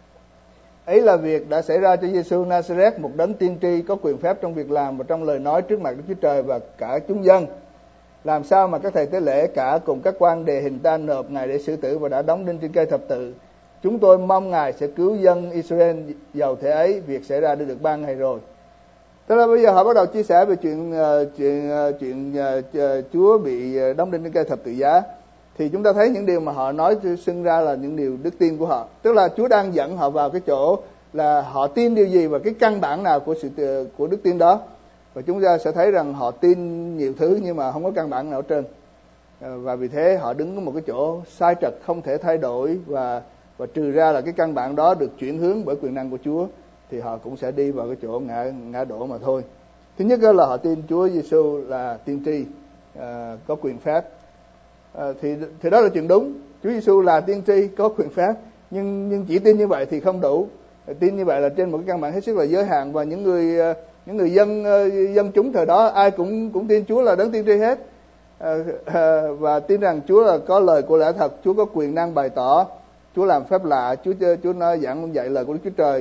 Ấy là việc đã xảy ra cho Giêsu Nazareth, một đấng tiên tri có quyền phép trong việc làm và trong lời nói trước mặt Đức Chúa Trời và cả chúng dân. Làm sao mà các thầy tế lễ cả cùng các quan đề hình ta nộp Ngài để xử tử và đã đóng đinh trên cây thập tự. Chúng tôi mong Ngài sẽ cứu dân Israel, dầu thế ấy việc xảy ra đã được ba ngày rồi. Tức là bây giờ họ bắt đầu chia sẻ về chuyện uh, chuyện uh, chuyện uh, Chúa bị đóng đinh trên cây thập tự giá, thì chúng ta thấy những điều mà họ nói xưng ra là những điều đức tin của họ. Tức là Chúa đang dẫn họ vào cái chỗ là họ tin điều gì và cái căn bản nào của sự của đức tin đó. Và chúng ta sẽ thấy rằng họ tin nhiều thứ nhưng mà không có căn bản nào trên. Và vì thế họ đứng ở một cái chỗ sai trật không thể thay đổi, và và trừ ra là cái căn bản đó được chuyển hướng bởi quyền năng của Chúa, thì họ cũng sẽ đi vào cái chỗ ngã ngã đổ mà thôi. Thứ nhất là họ tin Chúa Giêsu là tiên tri, à, có quyền phép. À, thì thì đó là chuyện đúng. Chúa Giêsu là tiên tri có quyền phép, nhưng nhưng chỉ tin như vậy thì không đủ. Tin như vậy là trên một cái căn bản hết sức là giới hạn, và những người những người dân dân chúng thời đó ai cũng cũng tin Chúa là đấng tiên tri hết, à, à, và tin rằng Chúa là có lời của lẽ thật, Chúa có quyền năng bày tỏ, Chúa làm phép lạ, Chúa Chúa nói giảng dạy lời của Đức Chúa Trời,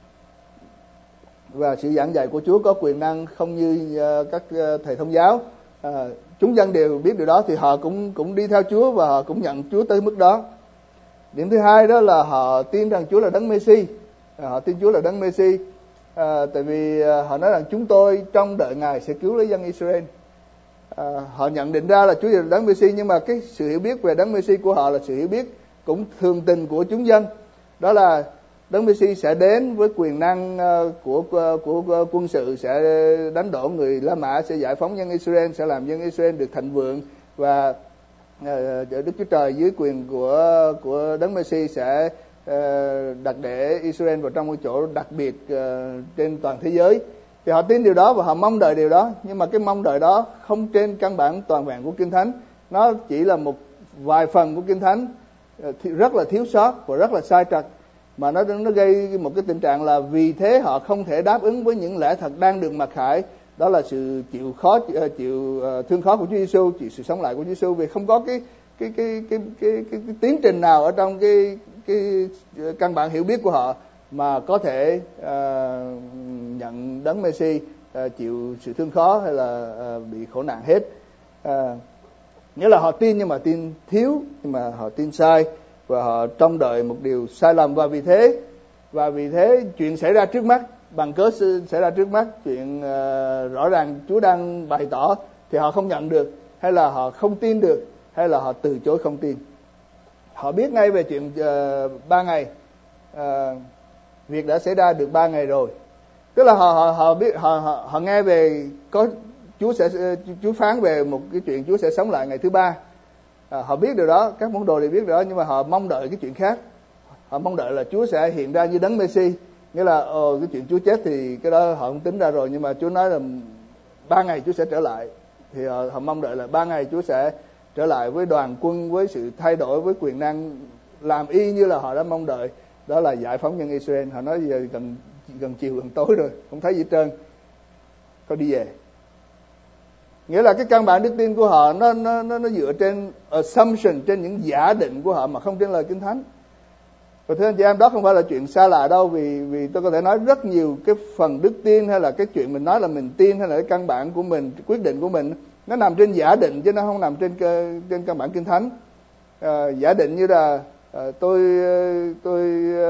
và sự giảng dạy của Chúa có quyền năng không như uh, các uh, thầy thông giáo. Uh, chúng dân đều biết điều đó thì họ cũng cũng đi theo Chúa và họ cũng nhận Chúa tới mức đó. Điểm thứ hai đó là họ tin rằng Chúa là đấng Messi. Uh, họ tin Chúa là đấng Messi, uh, tại vì uh, họ nói rằng chúng tôi trong đợi Ngài sẽ cứu lấy dân Israel. Uh, họ nhận định ra là Chúa là đấng Messi, nhưng mà cái sự hiểu biết về đấng Messi của họ là sự hiểu biết cũng thường tình của chúng dân, đó là đấng Messi sẽ đến với quyền năng của, của của quân sự, sẽ đánh đổ người La Mã, sẽ giải phóng dân Israel, sẽ làm dân Israel được thịnh vượng, và uh, Đức Chúa Trời dưới quyền của của đấng Messi sẽ uh, đặt để Israel vào trong một chỗ đặc biệt uh, trên toàn thế giới. Thì họ tin điều đó và họ mong đợi điều đó, nhưng mà cái mong đợi đó không trên căn bản toàn vẹn của Kinh Thánh. Nó chỉ là một vài phần của Kinh Thánh rất là thiếu sót và rất là sai trật, mà nó nó gây một cái tình trạng là vì thế họ không thể đáp ứng với những lẽ thật đang được mặc khải, đó là sự chịu khó chịu thương khó của Chúa Giêsu, chịu sự sống lại của Chúa Giêsu, vì không có cái cái cái cái cái cái, cái, cái tiến trình nào ở trong cái cái căn bản hiểu biết của họ mà có thể uh, nhận đấng Messi, uh, chịu sự thương khó hay là uh, bị khổ nạn hết. Uh, nghĩa là họ tin nhưng mà tin thiếu, nhưng mà họ tin sai và họ trông đợi một điều sai lầm, và vì thế và vì thế chuyện xảy ra trước mắt, bằng cớ xảy ra trước mắt, chuyện uh, rõ ràng Chúa đang bày tỏ thì họ không nhận được, hay là họ không tin được, hay là họ từ chối không tin. Họ biết ngay về chuyện uh, ba ngày, uh, việc đã xảy ra được ba ngày rồi, tức là họ họ họ biết họ họ, họ nghe về có Chúa sẽ Chúa phán về một cái chuyện Chúa sẽ sống lại ngày thứ ba. À, họ biết điều đó, các môn đồ đều biết điều đó, nhưng mà họ mong đợi cái chuyện khác. Họ mong đợi là Chúa sẽ hiện ra như đấng Messi, nghĩa là ồ, cái chuyện Chúa chết thì cái đó họ không tính ra rồi, nhưng mà Chúa nói là ba ngày Chúa sẽ trở lại, thì họ, họ mong đợi là ba ngày Chúa sẽ trở lại với đoàn quân, với sự thay đổi, với quyền năng, làm y như là họ đã mong đợi, đó là giải phóng nhân Israel. Họ nói giờ gần gần chiều gần tối rồi, không thấy gì hết trơn, có đi về. Nghĩa là cái căn bản đức tin của họ nó nó nó, nó dựa trên assumption, trên những giả định của họ mà không trên lời Kinh Thánh. Và thưa anh chị em, đó không phải là chuyện xa lạ đâu, vì vì tôi có thể nói rất nhiều cái phần đức tin, hay là cái chuyện mình nói là mình tin, hay là cái căn bản của mình, quyết định của mình, nó nằm trên giả định chứ nó không nằm trên trên căn bản Kinh Thánh. À, giả định như là à, tôi tôi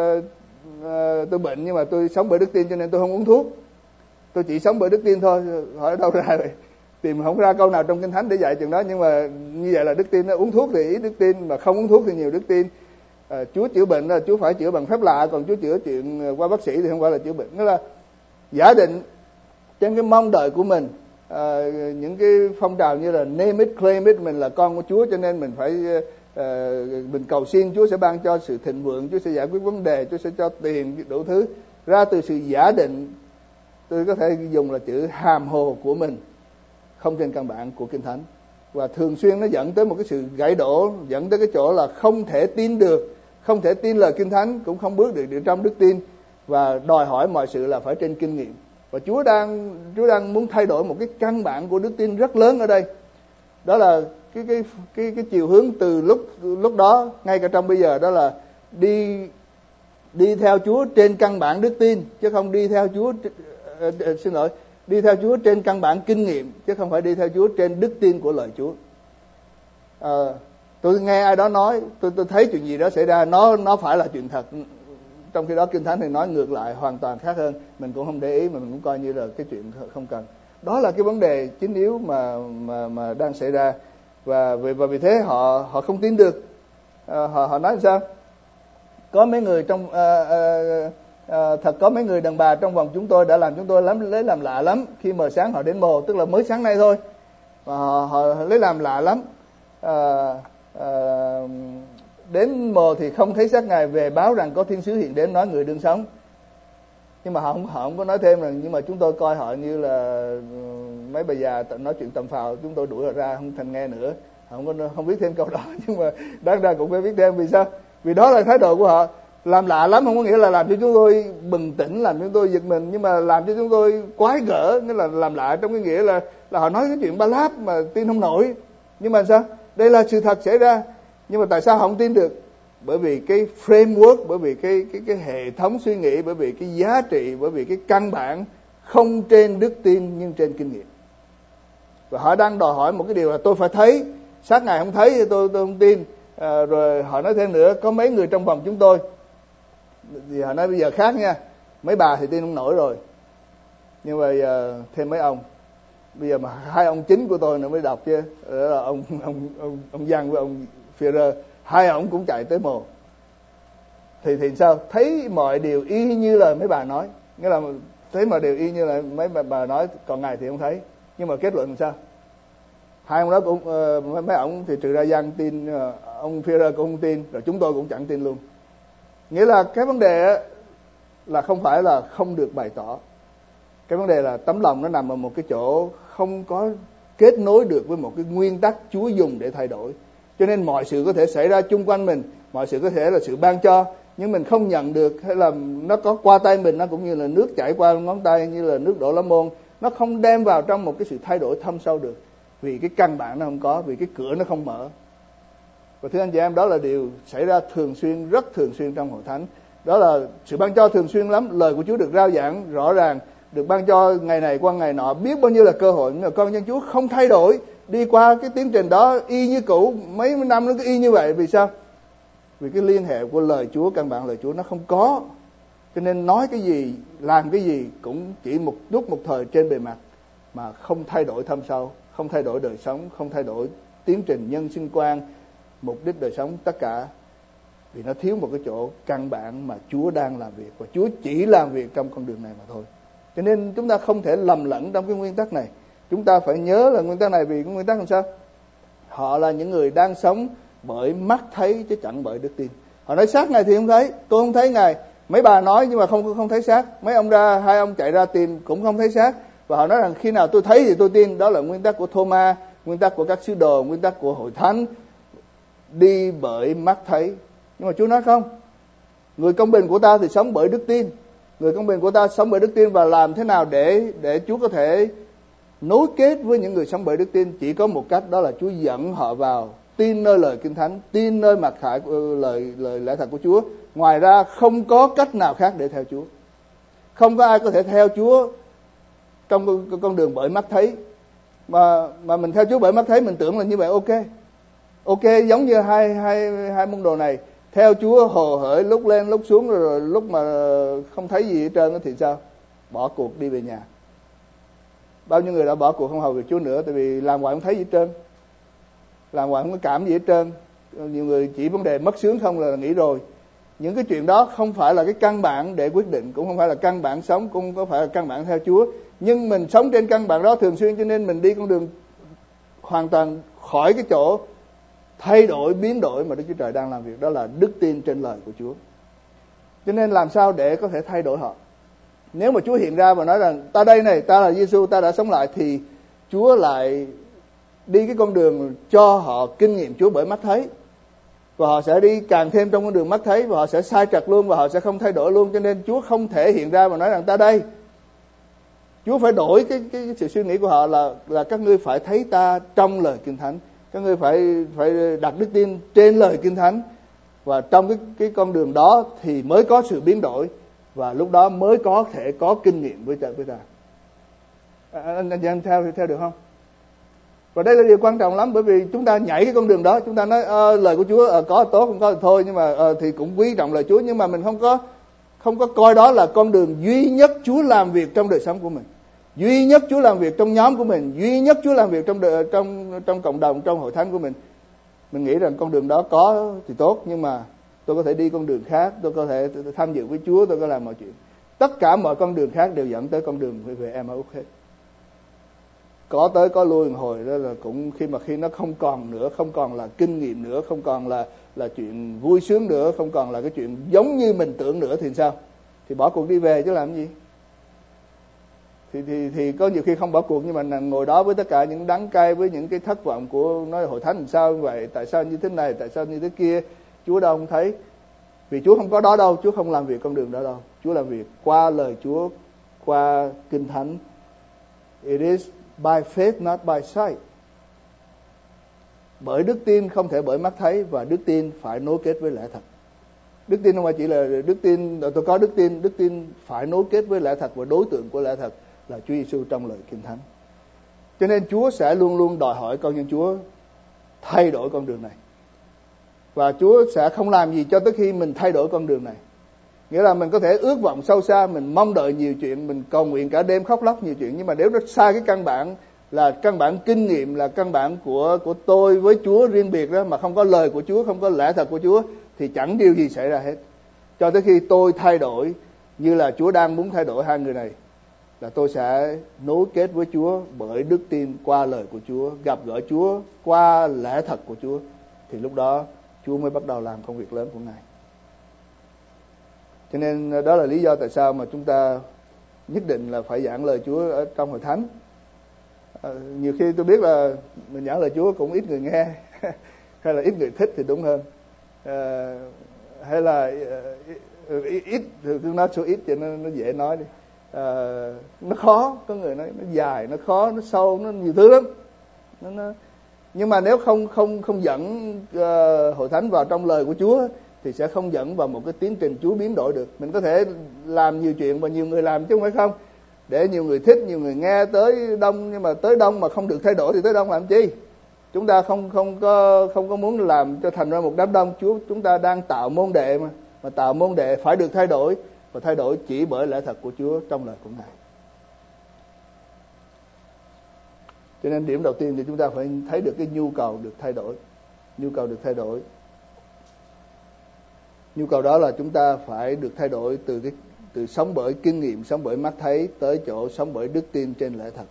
à, tôi bệnh nhưng mà tôi sống bởi đức tin cho nên tôi không uống thuốc. Tôi chỉ sống bởi đức tin thôi. Hỏi đâu ra vậy? Tìm không ra câu nào trong Kinh Thánh để dạy chuyện đó, nhưng mà như vậy là đức tin. Uống thuốc thì ít đức tin, mà không uống thuốc thì nhiều đức tin. À, Chúa chữa bệnh là Chúa phải chữa bằng phép lạ, còn Chúa chữa chuyện qua bác sĩ thì không phải là chữa bệnh. Nghĩa là giả định trên cái mong đợi của mình. À, những cái phong trào như là name it, claim it, mình là con của Chúa cho nên mình phải à, mình cầu xin Chúa sẽ ban cho sự thịnh vượng, Chúa sẽ giải quyết vấn đề, Chúa sẽ cho tiền, đủ thứ, ra từ sự giả định. Tôi có thể dùng là chữ hàm hồ của mình, không trên căn bản của Kinh Thánh, và thường xuyên nó dẫn tới một cái sự gãy đổ, dẫn tới cái chỗ là không thể tin được, không thể tin lời Kinh Thánh, cũng không bước được, được trong đức tin, và đòi hỏi mọi sự là phải trên kinh nghiệm. Và Chúa đang Chúa đang muốn thay đổi một cái căn bản của đức tin rất lớn ở đây. Đó là cái cái cái cái chiều hướng từ lúc lúc đó ngay cả trong bây giờ, đó là đi đi theo Chúa trên căn bản đức tin, chứ không đi theo Chúa uh, uh, xin lỗi, đi theo Chúa trên căn bản kinh nghiệm, chứ không phải đi theo Chúa trên đức tin của lời Chúa. À, tôi nghe ai đó nói, tôi tôi thấy chuyện gì đó xảy ra, nó nó phải là chuyện thật. Trong khi đó Kinh Thánh thì nói ngược lại, hoàn toàn khác hơn. Mình cũng không để ý, mà mình cũng coi như là cái chuyện không cần. Đó là cái vấn đề chính yếu mà mà mà đang xảy ra, và vì và vì thế họ họ không tin được. À, họ họ nói sao? Có mấy người trong à, à, à, thật có mấy người đàn bà trong vòng chúng tôi đã làm chúng tôi lắm lấy làm lạ lắm. Khi mờ sáng họ đến mồ, tức là mới sáng nay thôi, và họ, họ lấy làm lạ lắm. À, à, đến mồ thì không thấy xác Ngài, về báo rằng có thiên sứ hiện đến nói người đương sống. Nhưng mà họ không, họ không có nói thêm rằng, nhưng mà chúng tôi coi họ như là mấy bà già nói chuyện tầm phào, chúng tôi đuổi họ ra không thành nghe nữa. Họ không có không biết thêm câu đó, nhưng mà đáng ra cũng phải biết thêm. Vì sao? Vì đó là thái độ của họ. Làm lạ lắm không có nghĩa là làm cho chúng tôi bừng tỉnh, làm cho chúng tôi giật mình, nhưng mà làm cho chúng tôi quái gở, nghĩa là làm lạ trong cái nghĩa là là họ nói cái chuyện ba láp mà tin không nổi. Nhưng mà sao? Đây là sự thật xảy ra. Nhưng mà tại sao họ không tin được? Bởi vì cái framework, bởi vì cái cái cái hệ thống suy nghĩ, bởi vì cái giá trị, bởi vì cái căn bản không trên đức tin nhưng trên kinh nghiệm. Và họ đang đòi hỏi một cái điều là tôi phải thấy, sát Ngài không thấy thì tôi tôi không tin. À, rồi họ nói thêm nữa, có mấy người trong vòng chúng tôi, thì họ nói bây giờ khác nha, mấy bà thì tin không nổi rồi, nhưng mà giờ thêm mấy ông, bây giờ mà hai ông chính của tôi nữa mới đọc chứ, đó là ông ông ông ông Giang với ông Führer, hai ông cũng chạy tới mồ, thì thì sao? Thấy mọi điều y như là mấy bà nói, nghĩa là thấy mọi điều y như là mấy bà, bà nói, còn Ngài thì không thấy. Nhưng mà kết luận làm sao? Hai ông đó cũng uh, mấy ông thì trừ ra Giang tin, uh, ông Führer cũng không tin, rồi chúng tôi cũng chẳng tin luôn. Nghĩa là cái vấn đề là không phải là không được bày tỏ, Cái vấn đề là tấm lòng nó nằm ở một cái chỗ không có kết nối được với một cái nguyên tắc Chúa dùng để thay đổi. Cho nên mọi sự có thể xảy ra chung quanh mình, mọi sự có thể là sự ban cho, nhưng mình không nhận được, hay là nó có qua tay mình, nó cũng như là nước chảy qua ngón tay, như là nước đổ lá môn, nó không đem vào trong một cái sự thay đổi thâm sâu được, vì cái căn bản nó không có, vì cái cửa nó không mở. Và thưa anh chị em, đó là điều xảy ra thường xuyên, rất thường xuyên trong hội thánh. Đó là sự ban cho thường xuyên lắm, lời của Chúa được rao giảng rõ ràng, được ban cho ngày này qua ngày nọ, biết bao nhiêu là cơ hội, nhưng mà con dân Chúa không thay đổi, đi qua cái tiến trình đó y như cũ, mấy năm nó cứ y như vậy. Vì sao? Vì cái liên hệ của lời Chúa, căn bản lời Chúa nó không có. Cho nên nói cái gì, làm cái gì cũng chỉ một lúc một thời trên bề mặt, mà không thay đổi thâm sâu, không thay đổi đời sống, không thay đổi tiến trình nhân sinh quan, mục đích đời sống, tất cả. Vì nó thiếu một cái chỗ căn bản mà Chúa đang làm việc, và Chúa chỉ làm việc trong con đường này mà thôi. Cho nên chúng ta không thể lầm lẫn trong cái nguyên tắc này. Chúng ta phải nhớ là nguyên tắc này, vì cái nguyên tắc làm sao? Họ là những người đang sống bởi mắt thấy chứ chẳng bởi đức tin. Họ nói xác Ngài thì không thấy, tôi không thấy Ngài. Mấy bà nói nhưng mà không không thấy xác. Mấy ông ra, hai ông chạy ra tìm cũng không thấy xác. Và họ nói rằng khi nào tôi thấy thì tôi tin. Đó là nguyên tắc của Thomas, nguyên tắc của các sứ đồ, nguyên tắc của hội thánh. Đi bởi mắt thấy. Nhưng mà Chúa nói không. Người công bình của ta thì sống bởi đức tin. Người công bình của ta sống bởi đức tin, và làm thế nào để để Chúa có thể nối kết với những người sống bởi đức tin? Chỉ có một cách, đó là Chúa dẫn họ vào tin nơi lời Kinh Thánh, tin nơi mặc khải lời lời lẽ thật của Chúa. Ngoài ra không có cách nào khác để theo Chúa. Không có ai có thể theo Chúa trong con đường bởi mắt thấy. Mà mà mình theo Chúa bởi mắt thấy, mình tưởng là như vậy ok. Ok, giống như hai hai hai môn đồ này theo Chúa hồ hởi, lúc lên lúc xuống, rồi, rồi lúc mà không thấy gì hết trơn thì sao? Bỏ cuộc đi về nhà. Bao nhiêu người đã bỏ cuộc không hầu việc Chúa nữa, tại vì làm hoài không thấy gì hết trơn, làm hoài không có cảm gì hết trơn. Nhiều người chỉ vấn đề mất sướng không là nghĩ rồi. Những cái chuyện đó không phải là cái căn bản để quyết định, cũng không phải là căn bản sống, cũng không phải là căn bản theo Chúa. Nhưng mình sống trên căn bản đó thường xuyên, cho nên mình đi con đường hoàn toàn khỏi cái chỗ thay đổi, biến đổi mà Đức Chúa Trời đang làm việc. Đó là đức tin trên lời của Chúa. Cho nên làm sao để có thể thay đổi họ? Nếu mà Chúa hiện ra và nói rằng ta đây này, ta là Giêsu, ta đã sống lại, thì Chúa lại đi cái con đường cho họ kinh nghiệm Chúa bởi mắt thấy, và họ sẽ đi càng thêm trong con đường mắt thấy, và họ sẽ sai trật luôn, và họ sẽ không thay đổi luôn. Cho nên Chúa không thể hiện ra và nói rằng ta đây. Chúa phải đổi cái, cái, cái sự suy nghĩ của họ là là các ngươi phải thấy ta trong lời Kinh Thánh, các ngươi phải phải đặt đức tin trên lời Kinh Thánh, và trong cái cái con đường đó thì mới có sự biến đổi, và lúc đó mới có thể có kinh nghiệm với ta với ta. Anh anh em theo theo được không? Và đây là điều quan trọng lắm, bởi vì chúng ta nhảy cái con đường đó, chúng ta nói ờ, lời của Chúa ờ, có tốt không có thì thôi, nhưng mà ờ, thì cũng quý trọng lời Chúa, nhưng mà mình không có không có coi đó là con đường duy nhất Chúa làm việc trong đời sống của mình, duy nhất Chúa làm việc trong nhóm của mình, duy nhất Chúa làm việc trong đời, trong trong cộng đồng, trong hội thánh của mình. Mình nghĩ rằng con đường đó có thì tốt, nhưng mà tôi có thể đi con đường khác, tôi có thể tham dự với Chúa, tôi có làm mọi chuyện. Tất cả mọi con đường khác đều dẫn tới con đường về Emmaus hết. Có tới có lui một hồi đó là cũng khi mà khi nó không còn nữa, không còn là kinh nghiệm nữa, không còn là là chuyện vui sướng nữa, không còn là cái chuyện giống như mình tưởng nữa thì sao? Thì bỏ cuộc đi về chứ làm gì? Thì thì thì có nhiều khi không bỏ cuộc, nhưng mà ngồi đó với tất cả những đắng cay, với những cái thất vọng của nói hội thánh làm sao như vậy, tại sao như thế này, tại sao như thế kia, Chúa đâu không thấy. Vì Chúa không có đó đâu, Chúa không làm việc con đường đó đâu. Chúa làm việc qua lời Chúa, qua Kinh Thánh. It is by faith, not by sight. Bởi đức tin, không thể bởi mắt thấy, và đức tin phải nối kết với lẽ thật. Đức tin không phải chỉ là đức tin, tôi có đức tin, đức tin phải nối kết với lẽ thật, và đối tượng của lẽ thật là Chúa Giêsu trong lời Kinh Thánh. Cho nên Chúa sẽ luôn luôn đòi hỏi con dân Chúa thay đổi con đường này. Và Chúa sẽ không làm gì cho tới khi mình thay đổi con đường này. Nghĩa là mình có thể ước vọng sâu xa, mình mong đợi nhiều chuyện, mình cầu nguyện cả đêm khóc lóc nhiều chuyện, nhưng mà nếu nó sai cái căn bản, là căn bản kinh nghiệm, là căn bản của của tôi với Chúa riêng biệt đó, mà không có lời của Chúa, không có lẽ thật của Chúa, thì chẳng điều gì xảy ra hết. Cho tới khi tôi thay đổi như là Chúa đang muốn thay đổi hai người này, là tôi sẽ nối kết với Chúa bởi đức tin qua lời của Chúa, gặp gỡ Chúa qua lẽ thật của Chúa, thì lúc đó Chúa mới bắt đầu làm công việc lớn của Ngài. Cho nên đó là lý do tại sao mà chúng ta nhất định là phải giảng lời Chúa ở trong hội thánh. À, nhiều khi tôi biết là mình giảng lời Chúa cũng ít người nghe hay là ít người thích thì đúng hơn, à, hay là uh, ít, ít thì tôi nói số ít cho nó, nó dễ nói đi. À, nó khó, có người nói nó dài, nó khó, nó sâu, nó nhiều thứ lắm. Nó, nó... Nhưng mà nếu không không không dẫn uh, hội thánh vào trong lời của Chúa thì sẽ không dẫn vào một cái tiến trình Chúa biến đổi được. Mình có thể làm nhiều chuyện và nhiều người làm chứ không phải không, để nhiều người thích, nhiều người nghe tới đông, nhưng mà tới đông mà không được thay đổi thì tới đông làm chi? Chúng ta không không có không có muốn làm cho thành ra một đám đông. Chúa chúng ta đang tạo môn đệ mà, mà tạo môn đệ phải được thay đổi, và thay đổi chỉ bởi lẽ thật của Chúa trong lời của Ngài. Cho nên điểm đầu tiên thì chúng ta phải thấy được cái nhu cầu được thay đổi, nhu cầu được thay đổi. Nhu cầu đó là chúng ta phải được thay đổi từ cái từ sống bởi kinh nghiệm, sống bởi mắt thấy tới chỗ sống bởi đức tin trên lẽ thật.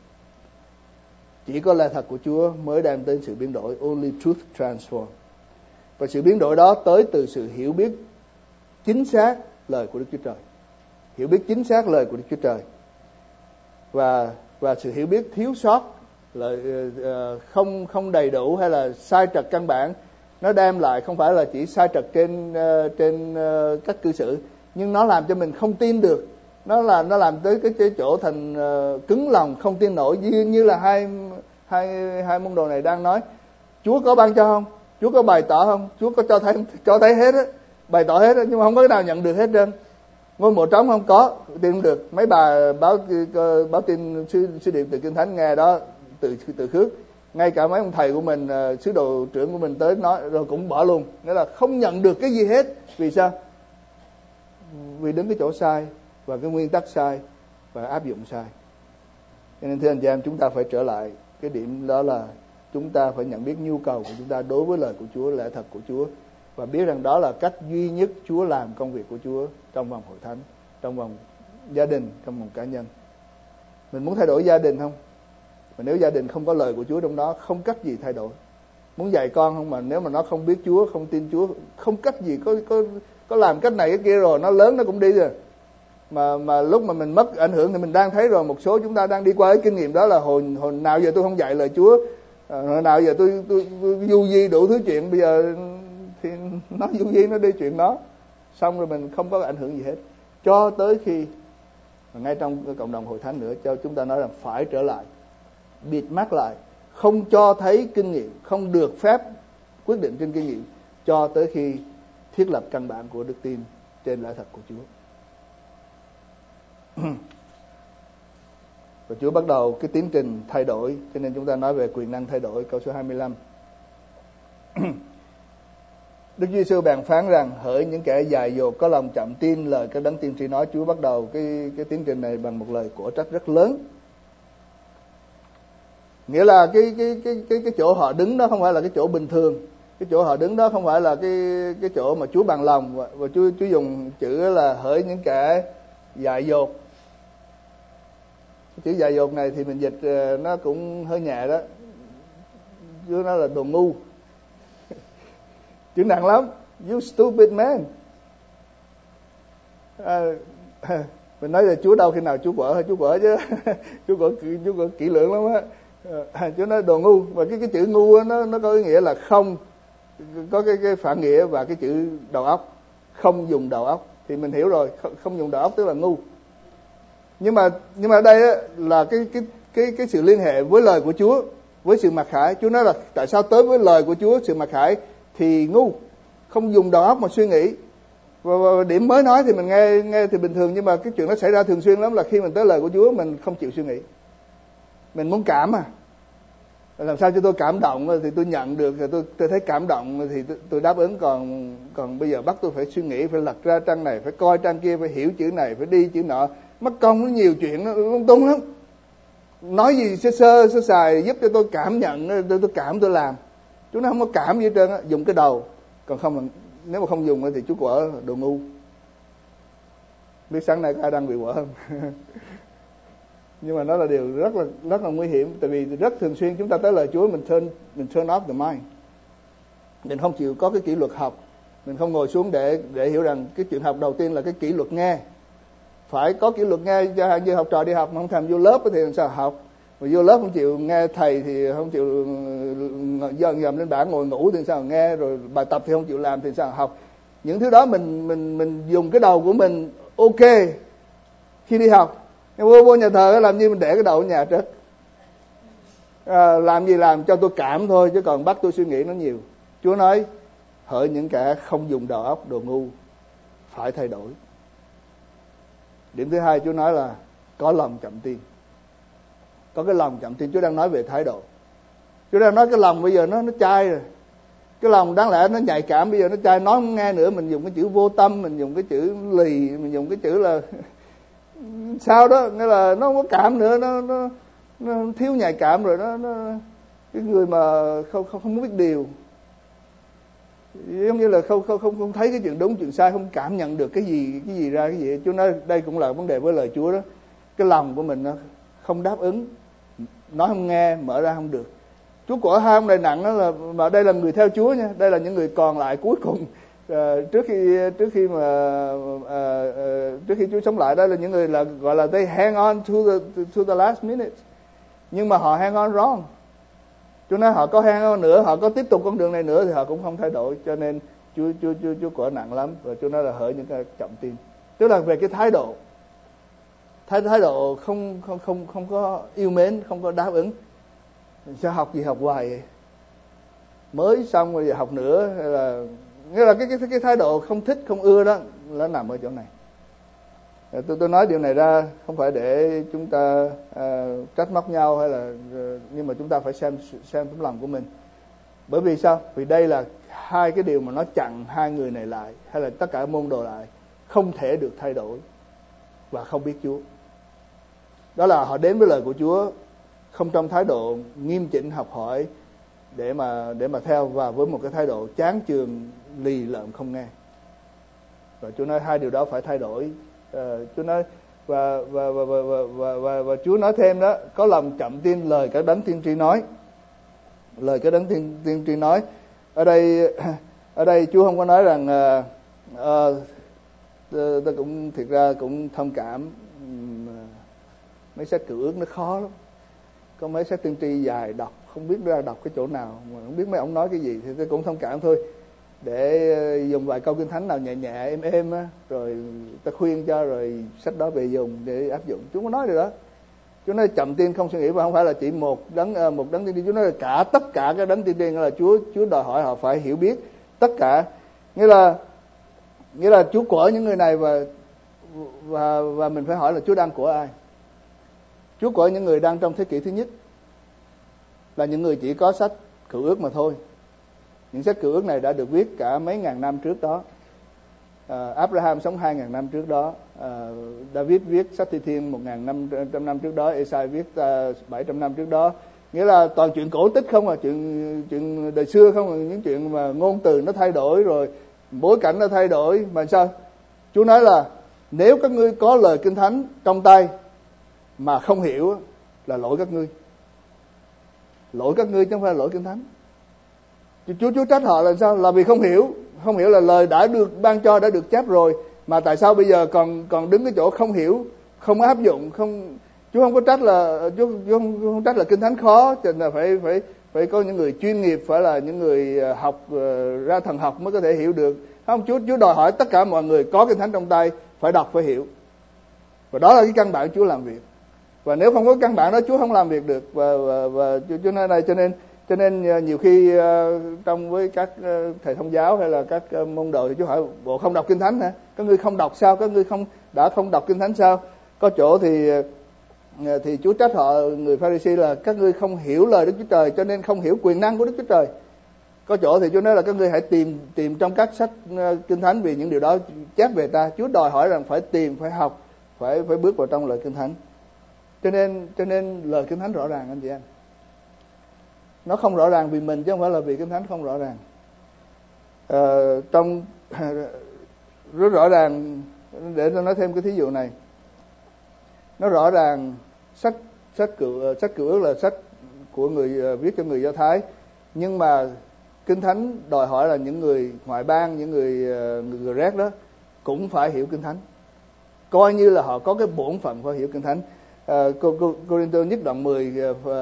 Chỉ có lẽ thật của Chúa mới đem đến sự biến đổi. Only truth transform. Và sự biến đổi đó tới từ sự hiểu biết chính xác lời của Đức Chúa Trời, hiểu biết chính xác lời của Đức Chúa Trời, và và sự hiểu biết thiếu sót, lời uh, không không đầy đủ hay là sai trật căn bản. Nó đem lại không phải là chỉ sai trật trên uh, trên uh, cách cư xử, nhưng nó làm cho mình không tin được. Nó là nó làm tới cái chỗ thành uh, cứng lòng, không tin nổi, như như là hai hai hai môn đồ này đang nói. Chúa có ban cho không? Chúa có bày tỏ không? Chúa có cho thấy cho thấy hết á, bày tỏ hết á, nhưng mà không có cái nào nhận được hết trơn. Ngôi mộ trống không có, tin không được. Mấy bà báo báo tin sư sư điệp từ Kinh Thánh nghe đó từ từ khước. Ngay cả mấy ông thầy của mình, sứ đồ trưởng của mình tới nói rồi cũng bỏ luôn. Nghĩa là không nhận được cái gì hết. Vì sao? Vì đứng cái chỗ sai và cái nguyên tắc sai và áp dụng sai. Cho nên thưa anh chị em, chúng ta phải trở lại cái điểm đó là chúng ta phải nhận biết nhu cầu của chúng ta đối với lời của Chúa, lẽ thật của Chúa, và biết rằng đó là cách duy nhất Chúa làm công việc của Chúa trong vòng hội thánh, trong vòng gia đình, trong vòng cá nhân. Mình muốn thay đổi gia đình không? Mà nếu gia đình không có lời của Chúa trong đó, không cách gì thay đổi. Muốn dạy con không, mà nếu mà nó không biết Chúa, không tin Chúa, không cách gì, có có có làm cách này cái kia rồi nó lớn nó cũng đi rồi. Mà mà lúc mà mình mất ảnh hưởng thì mình đang thấy rồi, một số chúng ta đang đi qua cái kinh nghiệm đó là hồi hồi nào giờ tôi không dạy lời Chúa, hồi nào giờ tôi tôi, tôi du di đủ thứ chuyện, bây giờ thì nó du di nó đi chuyện đó, xong rồi mình không có ảnh hưởng gì hết, cho tới khi ngay trong cộng đồng hội thánh nữa cho chúng ta nói rằng phải trở lại, bịt mắt lại, không cho thấy kinh nghiệm, không được phép quyết định trên kinh nghiệm, cho tới khi thiết lập căn bản của đức tin trên lẽ thật của Chúa. Và Chúa bắt đầu cái tiến trình thay đổi, cho nên chúng ta nói về quyền năng thay đổi, câu số hai mươi lăm. Đức Chúa Giêsu bèn phán rằng: hỡi những kẻ dại dột có lòng chậm tin lời các đấng tiên tri nói. Chúa bắt đầu cái cái tiến trình này bằng một lời cổ trách rất lớn. Nghĩa là cái cái cái cái cái chỗ họ đứng đó không phải là cái chỗ bình thường. Cái chỗ họ đứng đó không phải là cái cái chỗ mà Chúa bằng lòng, và, và Chúa Chúa dùng chữ là hỡi những kẻ dại dột. Chữ dại dột này thì mình dịch nó cũng hơi nhẹ đó. Chúa nói là đồ ngu. Chữ nặng lắm. You stupid man. À, mình nói là Chúa đâu khi nào Chúa quở hay Chúa quở chứ. Chúa quở Chúa quở kỹ lưỡng lắm á. À, Chúa nói đồ ngu, và cái cái chữ ngu á, nó nó có ý nghĩa là không, có cái cái phản nghĩa và cái chữ đầu óc, không dùng đầu óc thì mình hiểu rồi, không, không dùng đầu óc tức là ngu. Nhưng mà nhưng mà ở đây á, là cái cái cái cái sự liên hệ với lời của Chúa, với sự mặc khải. Chúa nói là tại sao tới với lời của Chúa, sự mặc khải thì ngu, không dùng đầu óc mà suy nghĩ. Và, và điểm mới nói thì mình nghe nghe thì bình thường, nhưng mà cái chuyện nó xảy ra thường xuyên lắm, là khi mình tới lời của Chúa mình không chịu suy nghĩ, mình muốn cảm à, làm sao cho tôi cảm động thì tôi nhận được, rồi tôi tôi thấy cảm động thì tôi, tôi đáp ứng, còn còn bây giờ bắt tôi phải suy nghĩ, phải lật ra trang này, phải coi trang kia, phải hiểu chữ này, phải đi chữ nọ, mất công nó nhiều chuyện nó lung tung lắm. Nói gì sơ sơ sơ sài giúp cho tôi cảm nhận, tôi, tôi cảm tôi làm. Chú nó không có cảm gì hết trơn á, dùng cái đầu, còn không, nếu mà không dùng thì chú quở đồ ngu. Biết sáng nay có ai đang bị quở không? Nhưng mà nó là điều rất là rất là nguy hiểm, tại vì rất thường xuyên chúng ta tới lời Chúa mình turn mình turn off the mind, mình không chịu có cái kỷ luật học, mình không ngồi xuống để để hiểu rằng cái chuyện học đầu tiên là cái kỷ luật nghe, phải có kỷ luật nghe. Như học trò đi học mà không thèm vô lớp thì làm sao học, mà vô lớp không chịu nghe thầy thì không chịu dần dần lên bảng ngồi ngủ thì sao nghe, rồi bài tập thì không chịu làm thì sao học. Những thứ đó mình mình mình dùng cái đầu của mình ok khi đi học, nhưng vô vô nhà thờ làm như mình để cái đầu ở nhà trước, à, làm gì làm cho tôi cảm thôi chứ còn bắt tôi suy nghĩ nó nhiều. Chúa nói hỡi những kẻ không dùng đầu óc, đồ ngu, phải thay đổi. Điểm thứ hai Chúa nói là có lòng chậm tin. Có cái lòng chậm tin. Chúa đang nói về thái độ. Chúa đang nói cái lòng bây giờ nó nó chai rồi. Cái lòng đáng lẽ nó nhạy cảm bây giờ nó chai, nói không nghe nữa. Mình dùng cái chữ vô tâm, mình dùng cái chữ lì, mình dùng cái chữ là sao đó, nghĩa là nó không có cảm nữa, nó nó, nó thiếu nhạy cảm rồi, nó, nó cái người mà không không không biết điều, giống như là không không không không thấy cái chuyện đúng chuyện sai, không cảm nhận được cái gì cái gì ra cái gì. Chúa nói đây cũng là vấn đề với lời Chúa đó. Cái lòng của mình nó không đáp ứng, nói không nghe, mở ra không được. Chúa của hai ông này nặng đó là, mà đây là người theo Chúa nha, đây là những người còn lại cuối cùng à, trước khi trước khi mà à, à, trước khi Chúa sống lại. Đây là những người là gọi là they hang on to the to the last minute, nhưng mà họ hang on wrong. Chúa nói họ có hang on nữa, họ có tiếp tục con đường này nữa thì họ cũng không thay đổi. Cho nên Chúa Chúa Chúa Chúa của nặng lắm, và Chúa nói là hỡi những cái chậm tin, tức là về cái thái độ, thái thái độ không không không không có yêu mến, không có đáp ứng. Sao học gì học hoài vậy? Mới xong rồi giờ học nữa, hay là nghĩa là cái cái cái thái độ không thích, không ưa đó nó nằm ở chỗ này. Tôi tôi nói điều này ra không phải để chúng ta uh, trách móc nhau hay là uh, nhưng mà chúng ta phải xem xem tấm lòng của mình. Bởi vì sao? Vì đây là hai cái điều mà nó chặn hai người này lại, hay là tất cả môn đồ lại, không thể được thay đổi và không biết Chúa. Đó là họ đến với lời của Chúa không trong thái độ nghiêm chỉnh học hỏi để mà để mà theo, và với một cái thái độ chán chường lì lợm không nghe. Và Chúa nói hai điều đó phải thay đổi. Uh, Chúa nói và và và, và và và và và Chúa nói thêm đó, có lòng chậm tin lời các đấng tiên tri nói. Lời các đấng tiên tiên tri nói ở đây ở đây Chúa không có nói rằng uh, uh, tôi, tôi cũng thiệt ra cũng thông cảm, um, mấy sách cựu ước nó khó lắm, có mấy sách tiên tri dài đọc không biết ra đọc cái chỗ nào, mà không biết mấy ông nói cái gì thì tôi cũng thông cảm thôi, để dùng vài câu kinh thánh nào nhẹ nhẹ êm êm á, rồi ta khuyên cho, rồi sách đó về dùng để áp dụng. Chúa có nói được đó. Chúa nói chậm tin không suy nghĩ, và không phải là chỉ một đấng một đấng tiên tri. Chúa nói là cả tất cả các đấng tiên tri, là Chúa Chúa đòi hỏi họ phải hiểu biết tất cả, nghĩa là nghĩa là Chúa của những người này, và và và mình phải hỏi là Chúa đang của ai. Chúa của những người đang trong thế kỷ thứ nhất là những người chỉ có sách cựu ước mà thôi. Những sách cựu ước này đã được viết cả mấy ngàn năm trước đó. À, Abraham sống hai ngàn năm trước đó, à, David viết sách Thi Thiên một ngàn năm trăm năm trước đó, Esai viết uh, bảy trăm năm trước đó. Nghĩa là toàn chuyện cổ tích không à, chuyện chuyện đời xưa không à, những chuyện mà ngôn từ nó thay đổi rồi, bối cảnh nó thay đổi. Mà sao? Chúa nói là nếu các ngươi có lời Kinh Thánh trong tay mà không hiểu là lỗi các ngươi. Lỗi các ngươi chứ không phải là lỗi Kinh Thánh. Chúa Chúa trách họ là sao? Là vì không hiểu, không hiểu là lời đã được ban cho, đã được chép rồi, mà tại sao bây giờ còn còn đứng cái chỗ không hiểu, không áp dụng, không. Chúa không có trách là Chúa, Chúa không, không trách là Kinh Thánh khó, cho nên là phải phải phải có những người chuyên nghiệp, phải là những người học ra thần học mới có thể hiểu được. Không, Chúa Chúa đòi hỏi tất cả mọi người có Kinh Thánh trong tay phải đọc, phải hiểu. Và đó là cái căn bản Chúa làm việc. Và nếu không có căn bản đó, Chúa không làm việc được. Và và, và Chúa nói đây, cho nên cho nên nhiều khi uh, trong với các uh, thầy thông giáo hay là các uh, môn đồ thì Chúa hỏi bộ không đọc Kinh Thánh hả? Các ngươi không đọc sao? Các ngươi không đã không đọc Kinh Thánh sao? Có chỗ thì uh, thì Chúa trách họ, người Pha-ri-si, là các ngươi không hiểu lời Đức Chúa Trời, cho nên không hiểu quyền năng của Đức Chúa Trời. Có chỗ thì Chúa nói là các ngươi hãy tìm tìm trong các sách uh, Kinh Thánh, vì những điều đó chép về ta. Chúa đòi hỏi rằng phải tìm, phải học, phải phải bước vào trong lời Kinh Thánh. Cho nên cho nên lời Kinh Thánh rõ ràng anh chị em. Nó không rõ ràng vì mình chứ không phải là vì Kinh Thánh không rõ ràng. Ờ, trong rất rõ ràng, để tôi nói thêm cái thí dụ này. Nó rõ ràng sách sách cựu sách cựu ước là sách của người viết cho người Do Thái, nhưng mà Kinh Thánh đòi hỏi là những người ngoại bang, những người người Gret đó cũng phải hiểu Kinh Thánh. coi như là họ có cái bổn phận phải hiểu Kinh Thánh. À, Cô-Rinh-tô nhất đoạn mười, uh, uh,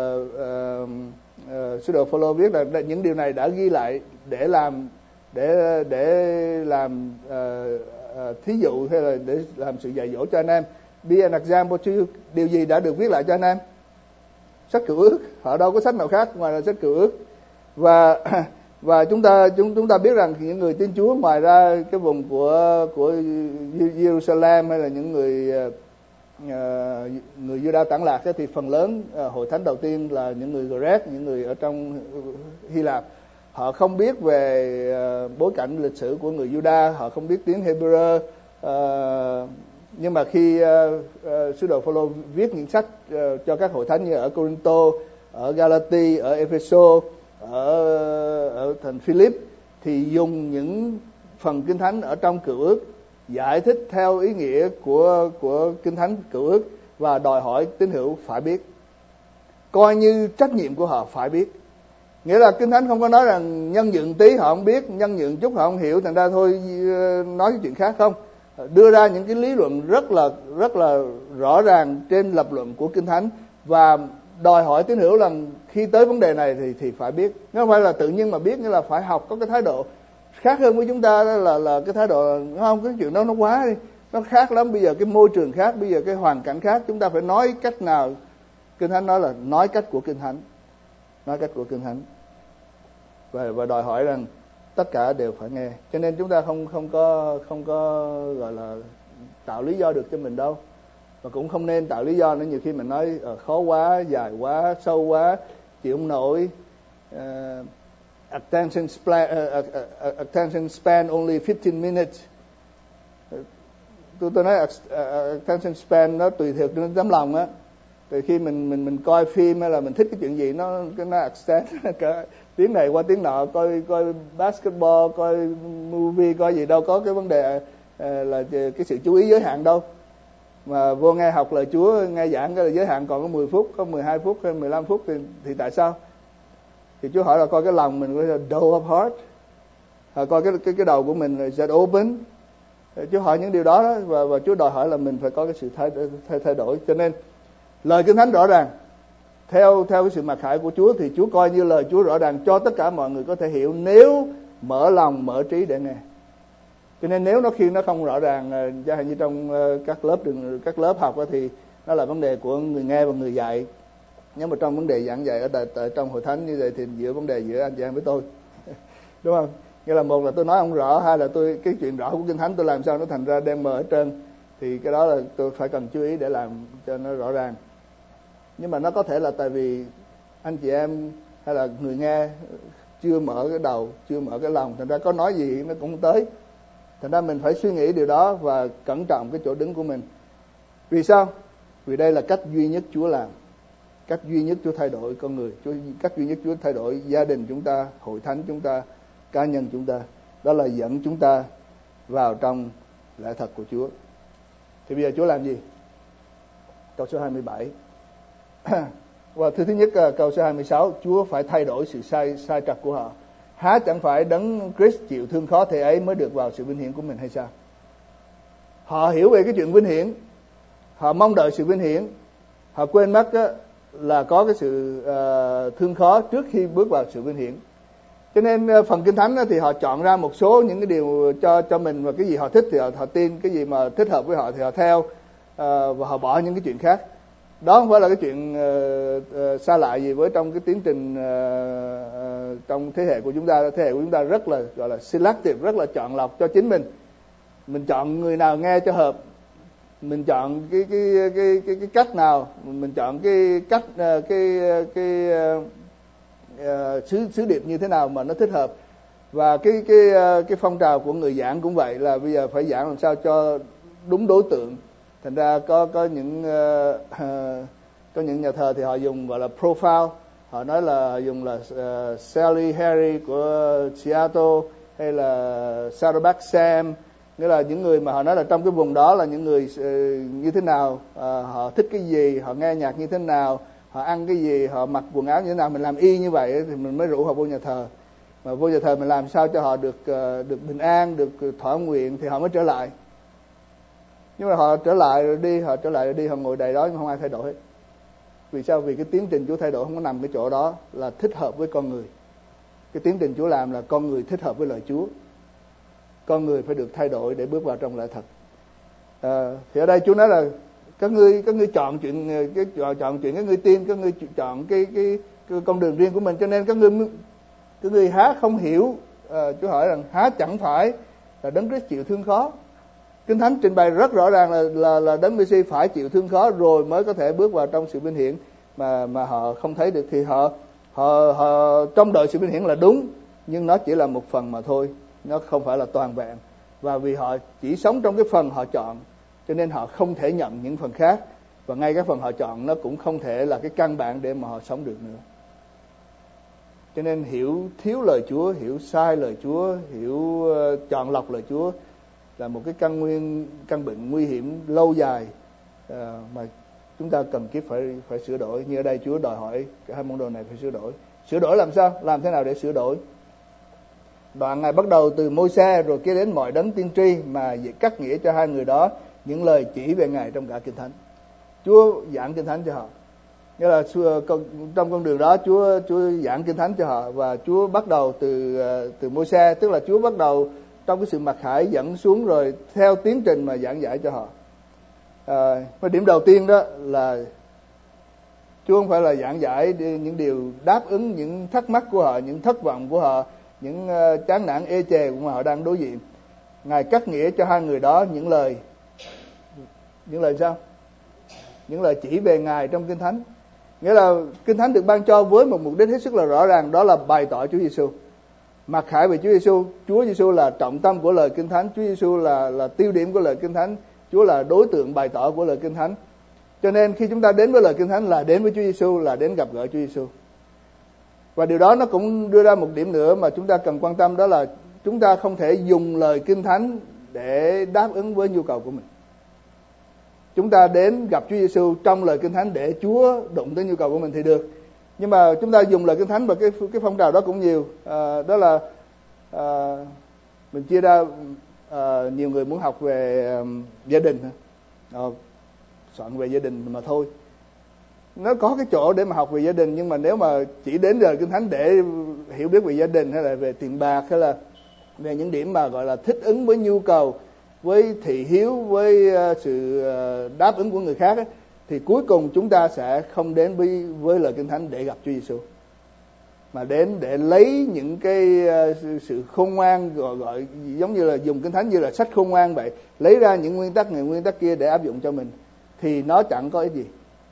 uh, sứ đồ Phaolô viết là những điều này đã ghi lại để làm để để làm uh, uh, thí dụ hay là để làm sự dạy dỗ cho anh em. Be an example to you. Điều gì đã được viết lại cho anh em? Sách Cựu Ước. Họ đâu có sách nào khác ngoài là sách Cựu Ước. Và và chúng ta chúng chúng ta biết rằng những người tin Chúa ngoài ra cái vùng của của Jerusalem hay là những người uh, người Giu-đa tản lạc thì phần lớn uh, hội thánh đầu tiên là những người Gret, những người ở trong Hy Lạp. Họ không biết về uh, bối cảnh lịch sử của người Giu-đa, họ không biết tiếng Hebrew. Uh, nhưng mà khi uh, uh, sứ đồ Phaolô viết những sách uh, cho các hội thánh như ở Cô-rinh-tô, ở Galati, ở Epheso, ở ở thành Philip thì dùng những phần Kinh Thánh ở trong Cựu Ước giải thích theo ý nghĩa của của Kinh Thánh Cựu Ước và đòi hỏi tín hữu phải biết, coi như trách nhiệm của họ phải biết. Nghĩa là Kinh Thánh không có nói rằng nhân nhượng tí họ không biết, nhân nhượng chút họ không hiểu, thành ra thôi nói cái chuyện khác không. Đưa ra những cái lý luận rất là rất là rõ ràng trên lập luận của Kinh Thánh và đòi hỏi tín hữu là khi tới vấn đề này thì thì phải biết. Nó không phải là tự nhiên mà biết, nghĩa là phải học, có cái thái độ khác hơn với chúng ta. Đó là là cái thái độ không, cái chuyện đó nó quá đi, nó khác lắm. Bây giờ cái môi trường khác, bây giờ cái hoàn cảnh khác, chúng ta phải nói cách nào. Kinh Thánh nói là nói cách của Kinh Thánh, nói cách của Kinh Thánh và và đòi hỏi rằng tất cả đều phải nghe. Cho nên chúng ta không không có không có gọi là tạo lý do được cho mình đâu, và cũng không nên tạo lý do nữa. Nhiều khi mình nói uh, khó quá, dài quá, sâu quá, chịu không nổi. Uh, attention span, uh, uh, uh, attention span only fifteen minutes. Uh, tôi tôi nói uh, attention span nó tùy thuộc đến tấm lòng á. Từ khi mình mình mình coi phim hay là mình thích cái chuyện gì nó cái nó extend cả tiếng này qua tiếng nọ, coi coi basketball, coi movie, coi gì đâu có cái vấn đề uh, là cái sự chú ý giới hạn đâu. Mà vô nghe học lời Chúa, nghe giảng cái là giới hạn còn có mười phút, có mười hai phút hay mười lăm phút thì, thì tại sao? Thì Chúa hỏi là coi cái lòng mình là door of heart, à, coi cái cái cái đầu của mình là is that open. Chúa hỏi những điều đó, đó và và Chúa đòi hỏi là mình phải có cái sự thay thay, thay đổi. Cho nên lời Kinh Thánh rõ ràng, theo theo cái sự mặc khải của Chúa thì Chúa coi như lời Chúa rõ ràng cho tất cả mọi người có thể hiểu nếu mở lòng mở trí để nghe. Cho nên nếu nó khi nó không rõ ràng, chẳng hạn như trong các lớp đường các lớp học đó, thì nó là vấn đề của người nghe và người dạy. Nhưng mà trong vấn đề giảng dạy ở tại, tại trong hội thánh như vậy thì giữa vấn đề giữa anh chị em với tôi, đúng không? Nghĩa là một là tôi nói không rõ, hai là tôi cái chuyện rõ của Kinh Thánh tôi làm sao nó thành ra đen mờ hết trơn, thì cái đó là tôi phải cần chú ý để làm cho nó rõ ràng. Nhưng mà nó có thể là tại vì anh chị em hay là người nghe chưa mở cái đầu, chưa mở cái lòng, thành ra có nói gì nó cũng không tới. Thành ra mình phải suy nghĩ điều đó và cẩn trọng cái chỗ đứng của mình. Vì sao? Vì đây là cách duy nhất Chúa làm, cách duy nhất Chúa thay đổi con người, Chúa, cách duy nhất Chúa thay đổi gia đình chúng ta, hội thánh chúng ta, cá nhân chúng ta. Đó là dẫn chúng ta vào trong lẽ thật của Chúa. Thì bây giờ Chúa làm gì? Câu số hai mươi bảy. Và thứ thứ nhất câu số hai mươi sáu, Chúa phải thay đổi sự sai sai trật của họ. Há chẳng phải đấng Christ chịu thương khó thế ấy mới được vào sự vinh hiển của mình hay sao? Họ hiểu về cái chuyện vinh hiển, họ mong đợi sự vinh hiển, họ quên mất á, là có cái sự uh, thương khó trước khi bước vào sự vinh hiển. Cho nên uh, phần Kinh Thánh á, thì họ chọn ra một số những cái điều cho cho mình, và cái gì họ thích thì họ, họ tin, cái gì mà thích hợp với họ thì họ theo, uh, và họ bỏ những cái chuyện khác. Đó không phải là cái chuyện uh, uh, xa lạ gì với trong cái tiến trình uh, uh, trong thế hệ của chúng ta. Thế hệ của chúng ta rất là gọi là selective, rất là chọn lọc cho chính mình. Mình chọn người nào nghe cho hợp, mình chọn cái cái cái cái, cái cách nào, mình chọn cái cách uh, cái cái uh, uh, sứ sứ điệp như thế nào mà nó thích hợp. Và cái cái uh, cái phong trào của người giảng cũng vậy, là bây giờ phải giảng làm sao cho đúng đối tượng. Thành ra có có những uh, uh, có những nhà thờ thì họ dùng gọi là profile, họ nói là dùng là uh, Sally Harry của Seattle hay là Saddleback Sam, nghĩa là những người mà họ nói là trong cái vùng đó là những người uh, như thế nào, uh, họ thích cái gì, họ nghe nhạc như thế nào, họ ăn cái gì, họ mặc quần áo như thế nào, mình làm y như vậy thì mình mới rủ họ vô nhà thờ. Mà vô nhà thờ mình làm sao cho họ được uh, được bình an, được thỏa nguyện thì họ mới trở lại. Nhưng mà họ trở lại rồi đi, họ trở lại rồi đi, họ ngồi đầy đó nhưng không ai thay đổi hết. Vì sao? Vì cái tiến trình Chúa thay đổi không có nằm cái chỗ đó là thích hợp với con người. Cái tiến trình Chúa làm là con người thích hợp với lời Chúa. Con người phải được thay đổi để bước vào trong lẽ thật. À, thì ở đây Chúa nói là các ngươi các ngươi chọn chuyện cái chọn, chọn chuyện các ngươi tin, các ngươi chọn cái, cái cái con đường riêng của mình, cho nên các ngươi các ngươi há không hiểu. À, Chúa hỏi rằng há chẳng phải là Đấng Christ chịu thương khó. Kinh Thánh trình bày rất rõ ràng là là là Đấng Messi phải chịu thương khó rồi mới có thể bước vào trong sự vinh hiển mà mà họ không thấy được. Thì họ họ họ trong đợi sự vinh hiển là đúng, nhưng nó chỉ là một phần mà thôi, nó không phải là toàn vẹn. Và vì họ chỉ sống trong cái phần họ chọn, cho nên họ không thể nhận những phần khác, và ngay cái phần họ chọn nó cũng không thể là cái căn bản để mà họ sống được nữa. Cho nên hiểu thiếu lời Chúa, hiểu sai lời Chúa, hiểu uh, chọn lọc lời Chúa là một cái căn nguyên căn bệnh nguy hiểm lâu dài uh, mà chúng ta cần kiếp phải phải sửa đổi. Như ở đây Chúa đòi hỏi cả hai môn đồ này phải sửa đổi. Sửa đổi làm sao? Làm thế nào để sửa đổi? Đoạn Ngài bắt đầu từ Môi-se rồi kế đến mọi đấng tiên tri mà cắt nghĩa cho hai người đó những lời chỉ về Ngài trong cả Kinh Thánh. Chúa giảng Kinh Thánh cho họ. Nghĩa là trong con đường đó Chúa Chúa giảng Kinh Thánh cho họ, và Chúa bắt đầu từ từ Môi-se, tức là Chúa bắt đầu trong cái sự mặc khải dẫn xuống rồi theo tiến trình mà giảng giải cho họ. À, và điểm đầu tiên đó là Chúa không phải là giảng giải những điều đáp ứng những thắc mắc của họ, những thất vọng của họ, những uh, chán nản ê chề của họ đang đối diện. Ngài cắt nghĩa cho hai người đó những lời những lời sao? Những lời chỉ về Ngài trong Kinh Thánh. Nghĩa là Kinh Thánh được ban cho với một mục đích hết sức là rõ ràng, đó là bày tỏ Chúa Giêsu. Mặc khải về Chúa Giêsu, Chúa Giêsu là trọng tâm của lời Kinh Thánh, Chúa Giêsu là là tiêu điểm của lời Kinh Thánh, Chúa là đối tượng bày tỏ của lời Kinh Thánh. Cho nên khi chúng ta đến với lời Kinh Thánh là đến với Chúa Giêsu, là đến gặp gỡ Chúa Giêsu. Và điều đó nó cũng đưa ra một điểm nữa mà chúng ta cần quan tâm, đó là chúng ta không thể dùng lời Kinh Thánh để đáp ứng với nhu cầu của mình. Chúng ta đến gặp Chúa Giêsu trong lời Kinh Thánh để Chúa đụng tới nhu cầu của mình thì được. Nhưng mà chúng ta dùng lời Kinh Thánh và cái cái phong trào đó cũng nhiều. À, đó là à, mình chia ra à, nhiều người muốn học về um, gia đình, à, soạn về gia đình mà thôi. Nó có cái chỗ để mà học về gia đình, nhưng mà nếu mà chỉ đến lời Kinh Thánh để hiểu biết về gia đình, hay là về tiền bạc, hay là về những điểm mà gọi là thích ứng với nhu cầu, với thị hiếu, với sự đáp ứng của người khác ấy, thì cuối cùng chúng ta sẽ không đến với, với lời Kinh Thánh để gặp Chúa Giêsu, mà đến để lấy những cái sự khôn ngoan, gọi, gọi giống như là dùng Kinh Thánh như là sách khôn ngoan vậy, lấy ra những nguyên tắc này nguyên tắc kia để áp dụng cho mình, thì nó chẳng có ích gì.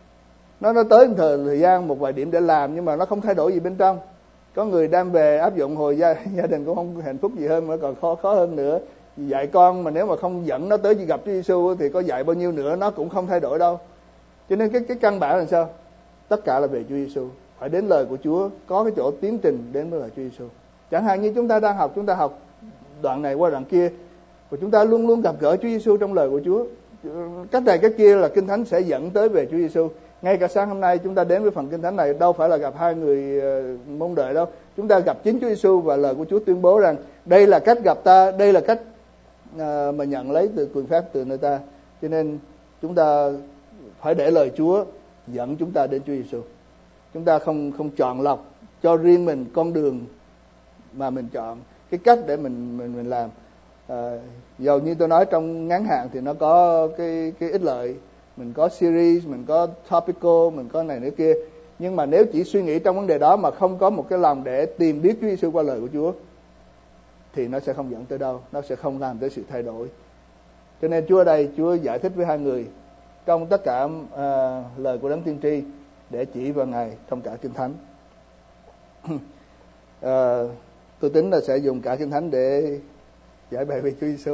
Nó nó tới một thời, thời gian một vài điểm để làm, nhưng mà nó không thay đổi gì bên trong. Có người đem về áp dụng hồi gia, gia đình cũng không hạnh phúc gì hơn, mà còn khó khó hơn nữa. Dạy con mà nếu mà không dẫn nó tới gặp Chúa Giêsu thì có dạy bao nhiêu nữa nó cũng không thay đổi đâu. Cho nên cái cái căn bản là sao? Tất cả là về Chúa Giêsu, phải đến lời của Chúa, có cái chỗ tiến trình đến với lời Chúa Giêsu. Chẳng hạn như chúng ta đang học, chúng ta học đoạn này qua đoạn kia, và chúng ta luôn luôn gặp gỡ Chúa Giêsu trong lời của Chúa. Cách này cách kia là Kinh Thánh sẽ dẫn tới về Chúa Giêsu. Ngay cả sáng hôm nay chúng ta đến với phần Kinh Thánh này đâu phải là gặp hai người mong đợi đâu. Chúng ta gặp chính Chúa Giêsu, và lời của Chúa tuyên bố rằng đây là cách gặp ta, đây là cách à, mà nhận lấy từ quyền phép từ nơi ta. Cho nên chúng ta phải để lời Chúa dẫn chúng ta đến Chúa Giêsu. Chúng ta không không chọn lọc cho riêng mình con đường mà mình chọn, cái cách để mình mình mình làm. À, dầu như tôi nói trong ngắn hạn thì nó có cái cái ích lợi, mình có series, mình có topical, mình có này nữa kia. Nhưng mà nếu chỉ suy nghĩ trong vấn đề đó mà không có một cái lòng để tìm biết Chúa Giêsu qua lời của Chúa, thì nó sẽ không dẫn tới đâu, nó sẽ không làm tới sự thay đổi. Cho nên Chúa ở đây, Chúa giải thích với hai người trong tất cả uh, lời của Đấng Tiên tri để chỉ vào Ngài trong cả Kinh Thánh. uh, tôi tính là sẽ dùng cả Kinh Thánh để giải bày về Chúa Giêsu.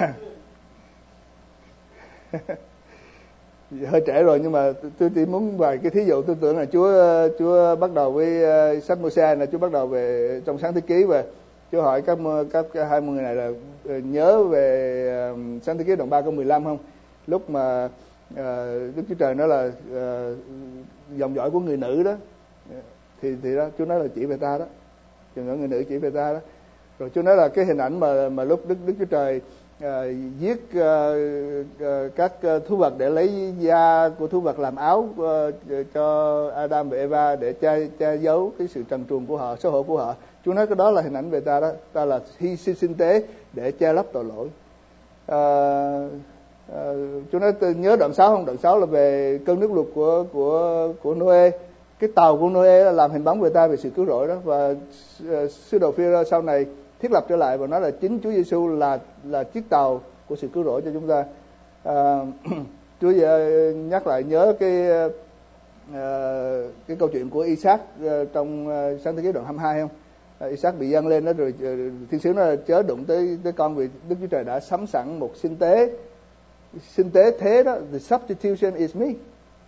Hơi trễ rồi, nhưng mà tôi chỉ muốn vài cái thí dụ. Tôi tưởng là Chúa Chúa bắt đầu với uh, sách Môi-se này, Chúa bắt đầu về trong Sáng Thế Ký, và Chúa hỏi các các hai mươi người này là uh, nhớ về uh, Sáng Thế Ký đoạn ba câu mười lăm không? Lúc mà uh, Đức Chúa Trời nói là uh, dòng dõi của người nữ đó, thì thì đó Chúa nói là chỉ về ta đó, dòng dõi người nữ chỉ về ta đó. Rồi Chúa nói là cái hình ảnh mà mà lúc Đức Đức Chúa Trời uh, giết uh, uh, các uh, thú vật để lấy da của thú vật làm áo uh, cho Adam và Eva để che che giấu cái sự trần truồng của họ, xấu hổ của họ. Chúa nói cái đó là hình ảnh về ta đó, ta là hy sinh sinh tế để che lấp tội lỗi. Uh, uh, Chúa nói tôi nhớ đoạn sáu không? Đoạn sáu là về cơn nước lụt của của của Noe. Cái tàu của Noe là làm hình bóng về ta, về sự cứu rỗi đó, và uh, sứ đồ Phi-rơ sau này thiết lập trở lại và nói là chính Chúa Giêsu là là chiếc tàu của sự cứu rỗi cho chúng ta. À, Chúa nhắc lại nhớ cái uh, cái câu chuyện của Isaac uh, trong uh, Sáng Thế Ký đoạn hai mươi hai không? Uh, Isaac bị dâng lên đó rồi uh, thiên sứ nói là chớ đụng tới tới con, vì Đức Chúa Trời đã sắm sẵn một sinh tế, sinh tế thế đó, the substitution is me.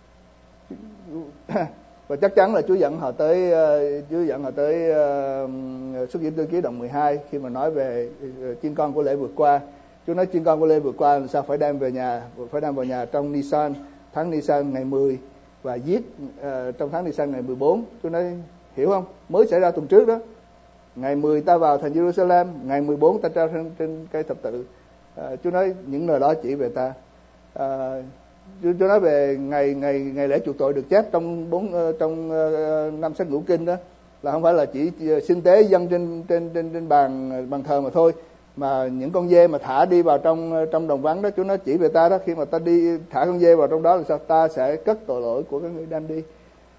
Và chắc chắn là Chúa dẫn họ tới uh, Chúa dẫn họ tới uh, Xuất Diễn Tư Ký đoạn mười hai khi mà nói về uh, chiên con của lễ vượt qua. Chúa nói chiên con của lễ vượt qua là sao? Phải đem về nhà, phải đem vào nhà trong Nisan, tháng Nisan ngày mười, và giết uh, trong tháng Nisan ngày mười bốn. Chúa nói hiểu không? Mới xảy ra tuần trước đó. Ngày mười ta vào thành Jerusalem, ngày mười bốn ta treo trên, trên cây thập tự. Uh, Chúa nói những lời đó chỉ về ta. Uh, Chúa nói về ngày ngày ngày lễ chuộc tội được chép trong bốn trong uh, năm sách ngũ kinh đó, là không phải là chỉ sinh tế dâng trên trên trên trên bàn bàn thờ mà thôi, mà những con dê mà thả đi vào trong trong đồng vắng đó, Chúa nói chỉ về ta đó, khi mà ta đi thả con dê vào trong đó là sao? Ta sẽ cất tội lỗi của các người đem đi.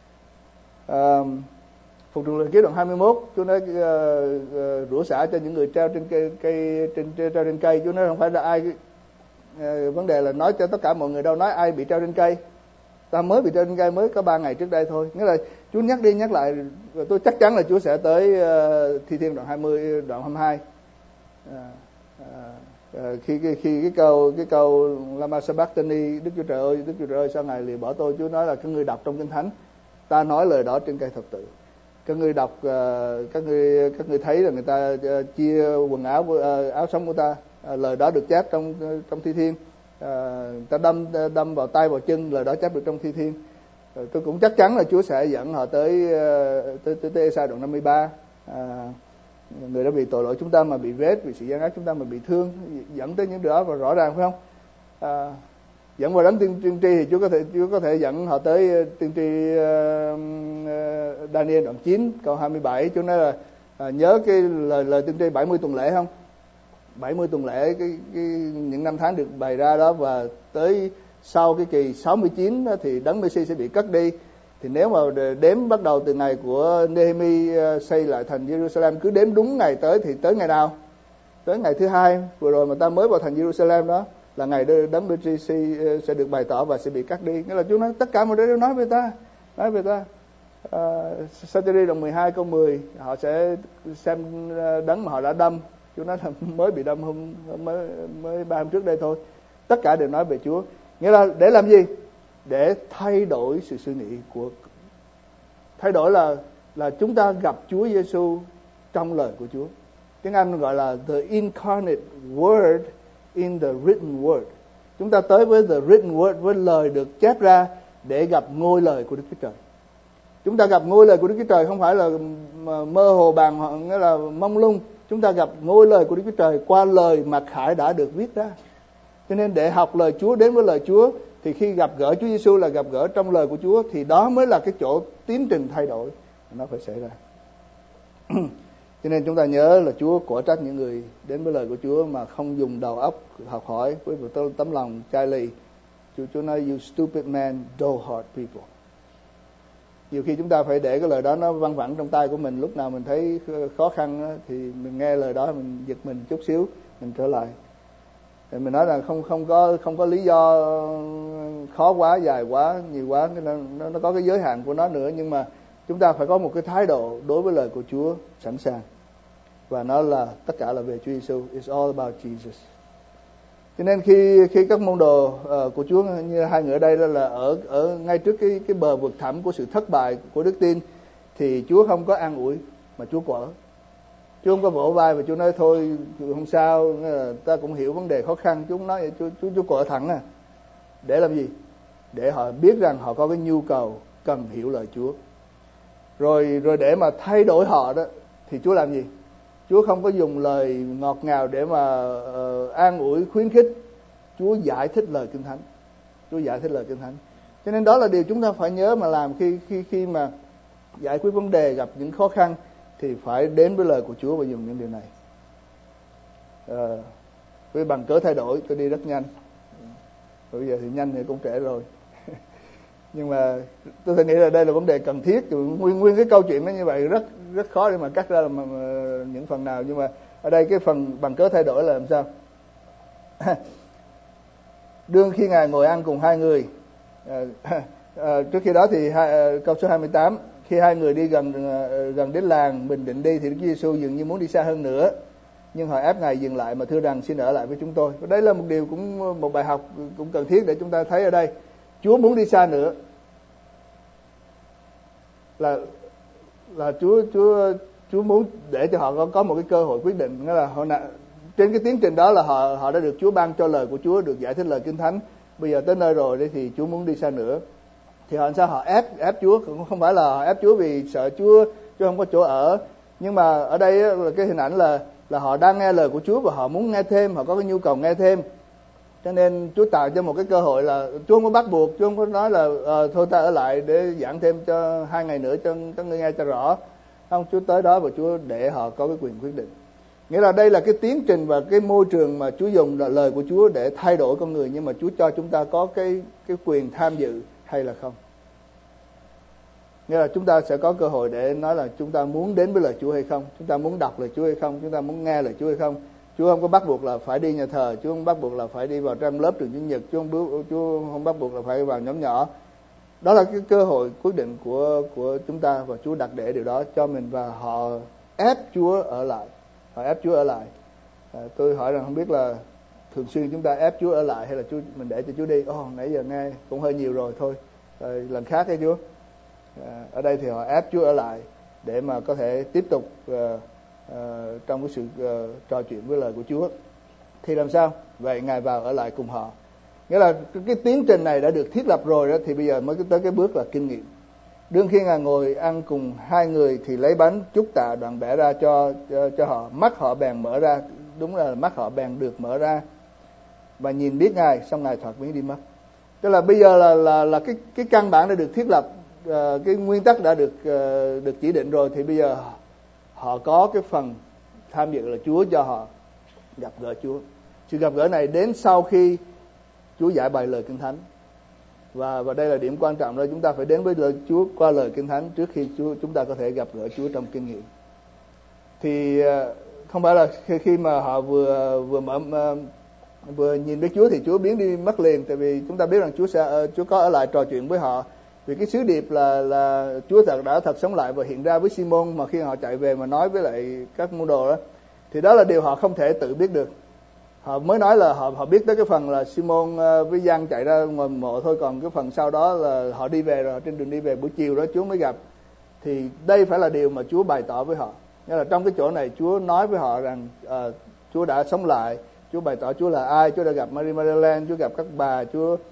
Uh, Phục Truyền Lời Ký đoạn hai mươi mốt, Chúa nói uh, uh, rủa xả cho những người treo trên cây, cây trên treo trên cây. Chúa nói không phải là ai uh, vấn đề là nói cho tất cả mọi người đâu, nói ai bị treo trên cây. Ta mới bị treo trên cây mới có ba ngày trước đây thôi. Nghĩa là Chúa nhắc đi nhắc lại, và tôi chắc chắn là Chúa sẽ tới uh, Thi Thiên đoạn hai mươi, đoạn hai mươi hai. Uh, uh, uh, khi khi khi cái câu cái câu Lama Sabachthani, Đức Chúa Trời ơi, Đức Chúa Trời ơi sao ngài lìa bỏ tôi? Chúa nói là các ngươi đọc trong Kinh Thánh, ta nói lời đó trên cây thập tự. Các ngươi đọc, uh, các ngươi các ngươi thấy là người ta uh, chia quần áo uh, áo sống của ta, uh, lời đó được chép trong uh, trong Thi Thiên. Uh, ta đâm đâm vào tay vào chân, lời đó chép được trong Thi Thiên. Uh, tôi cũng chắc chắn là Chúa sẽ dẫn họ tới uh, tới tới, tới Ê-sai đoạn năm mươi ba. Uh, người đã bị tội lỗi chúng ta mà bị vết, vì sự gian ác chúng ta mà bị thương, dẫn tới những điều đó và rõ ràng phải không? À, dẫn vào đấng tiên, tiên tri thì Chúa có thể Chúa có thể dẫn họ tới tiên tri uh, uh, Daniel đoạn chín câu hai mươi bảy. Chúa nói là uh, nhớ cái lời lời tiên tri bảy mươi tuần lễ không? bảy mươi tuần lễ cái, cái những năm tháng được bày ra đó, và tới sau cái kỳ sáu mươi chín đó, thì đấng Messi sẽ bị cất đi. Thì nếu mà đếm bắt đầu từ ngày của Nehemi xây lại thành Jerusalem, cứ đếm đúng ngày tới thì tới ngày nào? Tới ngày thứ hai vừa rồi mà ta mới vào thành Jerusalem đó, là ngày đấng Messi sẽ được bày tỏ và sẽ bị cắt đi. Nghĩa là Chúa nói tất cả mọi thứ đều nói về ta, nói về ta. Uh, Sa-ti-ri đoạn mười hai câu mười, họ sẽ xem đấng mà họ đã đâm. Chúa nói là mới bị đâm hôm mới mới ba hôm trước đây thôi. Tất cả đều nói về Chúa. Nghĩa là để làm gì? Để thay đổi sự suy nghĩ của thay đổi là là chúng ta gặp Chúa Giêsu trong lời của Chúa. Tiếng Anh gọi là the incarnate word in the written word. Chúng ta tới với the written word, với lời được chép ra, để gặp ngôi lời của Đức Chúa Trời. Chúng ta gặp ngôi lời của Đức Chúa Trời không phải là mơ hồ bàng, nghĩa là mông lung. Chúng ta gặp ngôi lời của Đức Chúa Trời qua lời mà Khải đã được viết ra. Cho nên để học lời Chúa, đến với lời Chúa, thì khi gặp gỡ Chúa Giêsu là gặp gỡ trong lời của Chúa, thì đó mới là cái chỗ tiến trình thay đổi nó phải xảy ra. Cho nên chúng ta nhớ là Chúa quả trách những người đến với lời của Chúa mà không dùng đầu óc học hỏi với một tấm lòng chai lì. Chúa, Chúa nói you stupid man, dull heart people. Nhiều khi chúng ta phải để cái lời đó nó văng vẳng trong tay của mình, lúc nào mình thấy khó khăn đó, thì mình nghe lời đó mình giật mình chút xíu, mình trở lại. Thì mình nói là không không có không có lý do khó quá, dài quá, nhiều quá, nó, nó nó có cái giới hạn của nó nữa, nhưng mà chúng ta phải có một cái thái độ đối với lời của Chúa sẵn sàng, và nó là tất cả là về Chúa Giêsu. It's all about Jesus. Cho nên khi khi các môn đồ uh, của Chúa như hai người ở đây đó là ở ở ngay trước cái cái bờ vực thẳm của sự thất bại của đức tin, thì Chúa không có an ủi mà Chúa quở. Chúa không có vỗ vai và Chúa nói thôi không sao, ta cũng hiểu vấn đề khó khăn. Chúa nói vậy, Chúa Chúa, Chúa quở thẳng à. Để làm gì? Để họ biết rằng họ có cái nhu cầu cần hiểu lời Chúa. Rồi rồi để mà thay đổi họ đó thì Chúa làm gì? Chúa không có dùng lời ngọt ngào để mà uh, an ủi, khuyến khích. Chúa giải thích lời Kinh Thánh. Chúa giải thích lời Kinh Thánh. Cho nên đó là điều chúng ta phải nhớ mà làm khi khi khi mà giải quyết vấn đề, gặp những khó khăn thì phải đến với lời của Chúa và dùng những điều này. Uh, với bằng cớ thay đổi, tôi đi rất nhanh. Bây giờ thì nhanh thì cũng trễ rồi. Nhưng mà tôi nghĩ là đây là vấn đề cần thiết. Nguyên nguyên cái câu chuyện nó như vậy rất rất khó để mà cắt ra là mà, mà, những phần nào. Nhưng mà ở đây cái phần bằng cớ thay đổi là làm sao? Đương khi Ngài ngồi ăn cùng hai người, à, à, trước khi đó thì hai, câu số hai mươi tám, khi hai người đi gần gần đến làng mình định đi thì Đức Chúa Giêsu dường như muốn đi xa hơn nữa, nhưng họ ép Ngài dừng lại mà thưa rằng xin ở lại với chúng tôi. Và đây là một điều cũng một bài học cũng cần thiết để chúng ta thấy ở đây. Chúa muốn đi xa nữa là là Chúa Chúa Chúa muốn để cho họ có, có một cái cơ hội quyết định. Nghĩa là họ trên cái tiến trình đó là họ họ đã được Chúa ban cho lời của Chúa, được giải thích lời Kinh Thánh. Bây giờ tới nơi rồi đấy thì Chúa muốn đi xa nữa. Thì họ sao họ ép ép Chúa, cũng không phải là họ ép Chúa vì sợ Chúa Chúa không có chỗ ở, nhưng mà ở đây là cái hình ảnh là là họ đang nghe lời của Chúa và họ muốn nghe thêm, họ có cái nhu cầu nghe thêm. Cho nên Chúa tạo cho một cái cơ hội là Chúa không có bắt buộc, Chúa không có nói là uh, thôi ta ở lại để giảng thêm cho hai ngày nữa cho các ngươi nghe cho rõ. Không, Chúa tới đó và Chúa để họ có cái quyền quyết định. Nghĩa là đây là cái tiến trình và cái môi trường mà Chúa dùng là lời của Chúa để thay đổi con người, nhưng mà Chúa cho chúng ta có cái cái quyền tham dự hay là không. Nghĩa là chúng ta sẽ có cơ hội để nói là chúng ta muốn đến với lời Chúa hay không, chúng ta muốn đọc lời Chúa hay không, chúng ta muốn nghe lời Chúa hay không. Chúa không có bắt buộc là phải đi nhà thờ, Chúa không bắt buộc là phải đi vào trong lớp trường Chủ nhật, Chúa không, Chúa không bắt buộc là phải vào nhóm nhỏ. Đó là cái cơ hội quyết định của của chúng ta và Chúa đặt để điều đó cho mình, và họ ép Chúa ở lại, họ ép Chúa ở lại. À, tôi hỏi rằng không biết là thường xuyên chúng ta ép Chúa ở lại hay là Chúa mình để cho Chúa đi. Ồ, nãy giờ nghe cũng hơi nhiều rồi thôi, rồi lần khác hay Chúa. À, ở đây thì họ ép Chúa ở lại để mà có thể tiếp tục uh, uh, trong cái sự uh, trò chuyện với lời của Chúa. Thì làm sao? Vậy Ngài vào ở lại cùng họ. Nghĩa là cái, cái tiến trình này đã được thiết lập rồi đó, thì bây giờ mới tới cái bước là kinh nghiệm. Đương khi Ngài ngồi ăn cùng hai người thì lấy bánh chúc tạ đoạn bẻ ra cho, cho cho họ, mắt họ bèn mở ra, đúng là mắt họ bèn được mở ra và nhìn biết Ngài, xong Ngài thoạt biến đi mất. Tức là bây giờ là là là cái cái căn bản đã được thiết lập, uh, cái nguyên tắc đã được uh, được chỉ định rồi, thì bây giờ họ có cái phần tham dự là Chúa cho họ gặp gỡ Chúa. Sự gặp gỡ này đến sau khi Chúa giải bày lời Kinh Thánh. Và và đây là điểm quan trọng đó, chúng ta phải đến với lời Chúa qua lời Kinh Thánh trước khi Chúa, chúng ta có thể gặp gỡ Chúa trong kinh nghiệm. Thì không phải là khi, khi mà họ vừa vừa mở vừa nhìn biết Chúa thì Chúa biến đi mất liền, tại vì chúng ta biết rằng Chúa sẽ Chúa có ở lại trò chuyện với họ. Vì cái sứ điệp là là Chúa thật đã thật sống lại và hiện ra với Simon, mà khi họ chạy về mà nói với lại các môn đồ đó, thì đó là điều họ không thể tự biết được. Họ mới nói là họ họ biết tới cái phần là Simon với Giăng chạy ra ngoài mộ thôi, còn cái phần sau đó là họ đi về rồi, trên đường đi về buổi chiều đó Chúa mới gặp. Thì đây phải là điều mà Chúa bày tỏ với họ. Nghĩa là trong cái chỗ này Chúa nói với họ rằng uh, Chúa đã sống lại, Chúa bày tỏ Chúa là ai, Chúa đã gặp Mary Magdalene, Chúa gặp các bà, Chúa uh,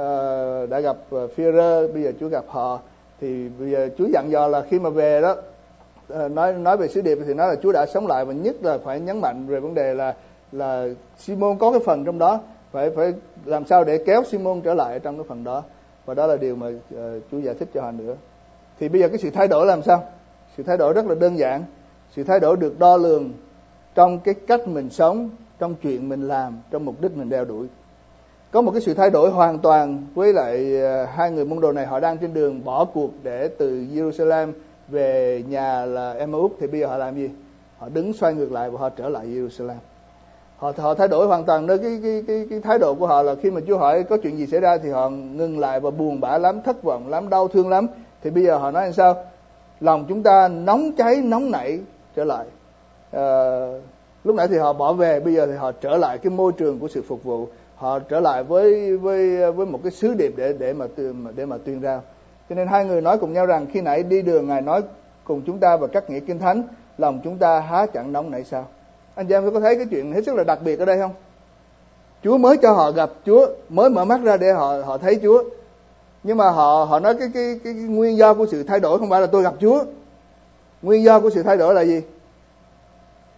đã gặp uh, Phi-e-rơ, bây giờ Chúa gặp họ. Thì bây giờ Chúa dặn dò là khi mà về đó uh, nói nói về sứ điệp thì nói là Chúa đã sống lại, và nhất là phải nhấn mạnh về vấn đề là là Simon có cái phần trong đó, phải phải làm sao để kéo Simon trở lại trong cái phần đó, và đó là điều mà uh, Chúa giải thích cho họ nữa. Thì bây giờ cái sự thay đổi làm sao? Sự thay đổi rất là đơn giản. Sự thay đổi được đo lường trong cái cách mình sống, trong chuyện mình làm, trong mục đích mình đeo đuổi. Có một cái sự thay đổi hoàn toàn với lại uh, hai người môn đồ này. Họ đang trên đường bỏ cuộc để từ Jerusalem về nhà là Emmaus, thì bây giờ họ làm gì? Họ đứng xoay ngược lại và họ trở lại Jerusalem. Họ họ thay đổi hoàn toàn. Nơi cái cái cái cái thái độ của họ là khi mà Chúa hỏi có chuyện gì xảy ra thì họ ngừng lại và buồn bã lắm, thất vọng lắm, đau thương lắm. Thì bây giờ họ nói làm sao? Lòng chúng ta nóng cháy, nóng nảy trở lại. À, lúc nãy thì họ bỏ về, bây giờ thì họ trở lại cái môi trường của sự phục vụ. Họ trở lại với với với một cái sứ điệp để để mà để mà tuyên rao. Cho nên hai người nói cùng nhau rằng khi nãy đi đường Ngài nói cùng chúng ta và các nghĩa Kinh Thánh, lòng chúng ta há chẳng nóng nảy sao? Anh chị em có thấy cái chuyện hết sức là đặc biệt ở đây không? Chúa mới cho họ gặp Chúa, mới mở mắt ra để họ họ thấy Chúa. Nhưng mà họ họ nói cái cái cái, cái nguyên do của sự thay đổi không phải là tôi gặp Chúa. Nguyên do của sự thay đổi là gì?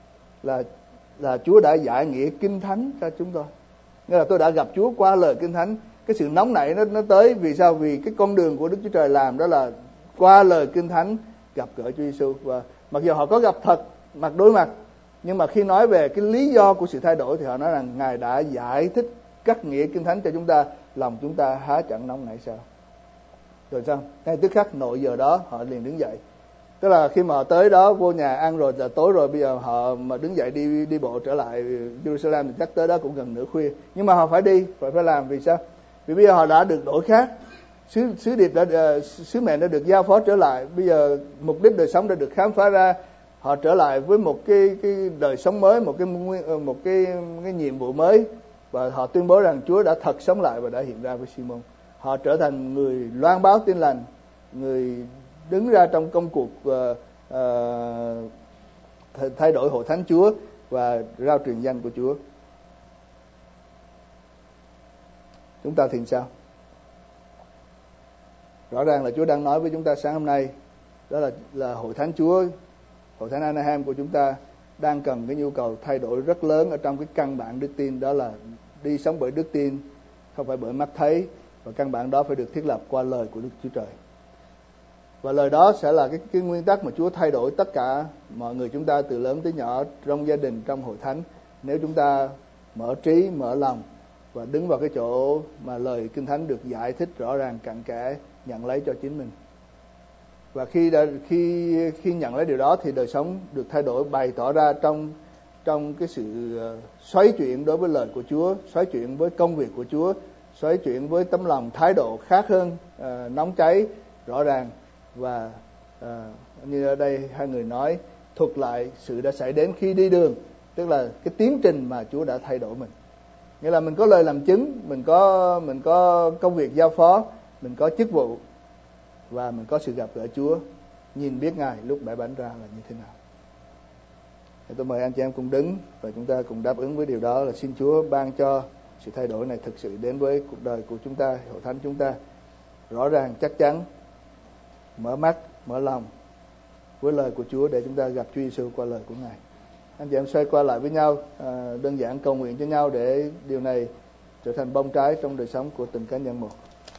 là là Chúa đã giải nghĩa Kinh Thánh cho chúng tôi. Nghĩa là tôi đã gặp Chúa qua lời Kinh Thánh. Cái sự nóng nảy nó nó tới vì sao? Vì cái con đường của Đức Chúa Trời làm đó là qua lời Kinh Thánh gặp gỡ Chúa Giêsu. Và mặc dù họ có gặp thật mặt đối mặt, nhưng mà khi nói về cái lý do của sự thay đổi thì họ nói rằng Ngài đã giải thích cắt nghĩa Kinh Thánh cho chúng ta, lòng chúng ta há chẳng nóng nảy sao? Rồi sao? Ngay tức khắc nội giờ đó họ liền đứng dậy. Tức là khi mà họ tới đó vô nhà ăn rồi là tối rồi, bây giờ họ mà đứng dậy đi đi bộ trở lại Jerusalem thì chắc tới đó cũng gần nửa khuya. Nhưng mà họ phải đi, phải phải làm. Vì sao? Vì bây giờ họ đã được đổi khác. Sứ sứ điệp đã sứ mệnh đã được giao phó trở lại. Bây giờ mục đích đời sống đã được khám phá ra. Họ trở lại với một cái cái đời sống mới, một cái một cái cái nhiệm vụ mới, và họ tuyên bố rằng Chúa đã thật sống lại và đã hiện ra với Simon. Họ trở thành người loan báo tin lành, người đứng ra trong công cuộc uh, uh, thay đổi hội thánh Chúa và rao truyền danh của Chúa. Chúng ta thì sao? Rõ ràng là Chúa đang nói với chúng ta sáng hôm nay, đó là là hội thánh Chúa, hội thánh Anaheim của chúng ta đang cần cái nhu cầu thay đổi rất lớn ở trong cái căn bản đức tin, đó là đi sống bởi đức tin, không phải bởi mắt thấy, và căn bản đó phải được thiết lập qua lời của Đức Chúa Trời. Và lời đó sẽ là cái, cái nguyên tắc mà Chúa thay đổi tất cả mọi người chúng ta từ lớn tới nhỏ trong gia đình, trong hội thánh. Nếu chúng ta mở trí, mở lòng và đứng vào cái chỗ mà lời Kinh Thánh được giải thích rõ ràng cặn kẽ, nhận lấy cho chính mình. Và khi đã, khi khi nhận lấy điều đó thì đời sống được thay đổi, bày tỏ ra trong trong cái sự xoáy chuyển đối với lời của Chúa, xoáy chuyển với công việc của Chúa, xoáy chuyển với tấm lòng thái độ khác hơn, uh, nóng cháy, rõ ràng. Và uh, như ở đây hai người nói, thuật lại sự đã xảy đến khi đi đường, tức là cái tiến trình mà Chúa đã thay đổi mình. Nghĩa là mình có lời làm chứng, mình có mình có công việc giao phó, mình có chức vụ, và mình có sự gặp gỡ Chúa, nhìn biết Ngài lúc bãi bánh ra là như thế nào. Thì tôi mời anh chị em cùng đứng và chúng ta cùng đáp ứng với điều đó, là xin Chúa ban cho sự thay đổi này thực sự đến với cuộc đời của chúng ta, hội thánh chúng ta, rõ ràng, chắc chắn, mở mắt, mở lòng với lời của Chúa để chúng ta gặp Chúa Giêsu qua lời của Ngài. Anh chị em xoay qua lại với nhau, à, đơn giản cầu nguyện cho nhau để điều này trở thành bông trái trong đời sống của từng cá nhân một.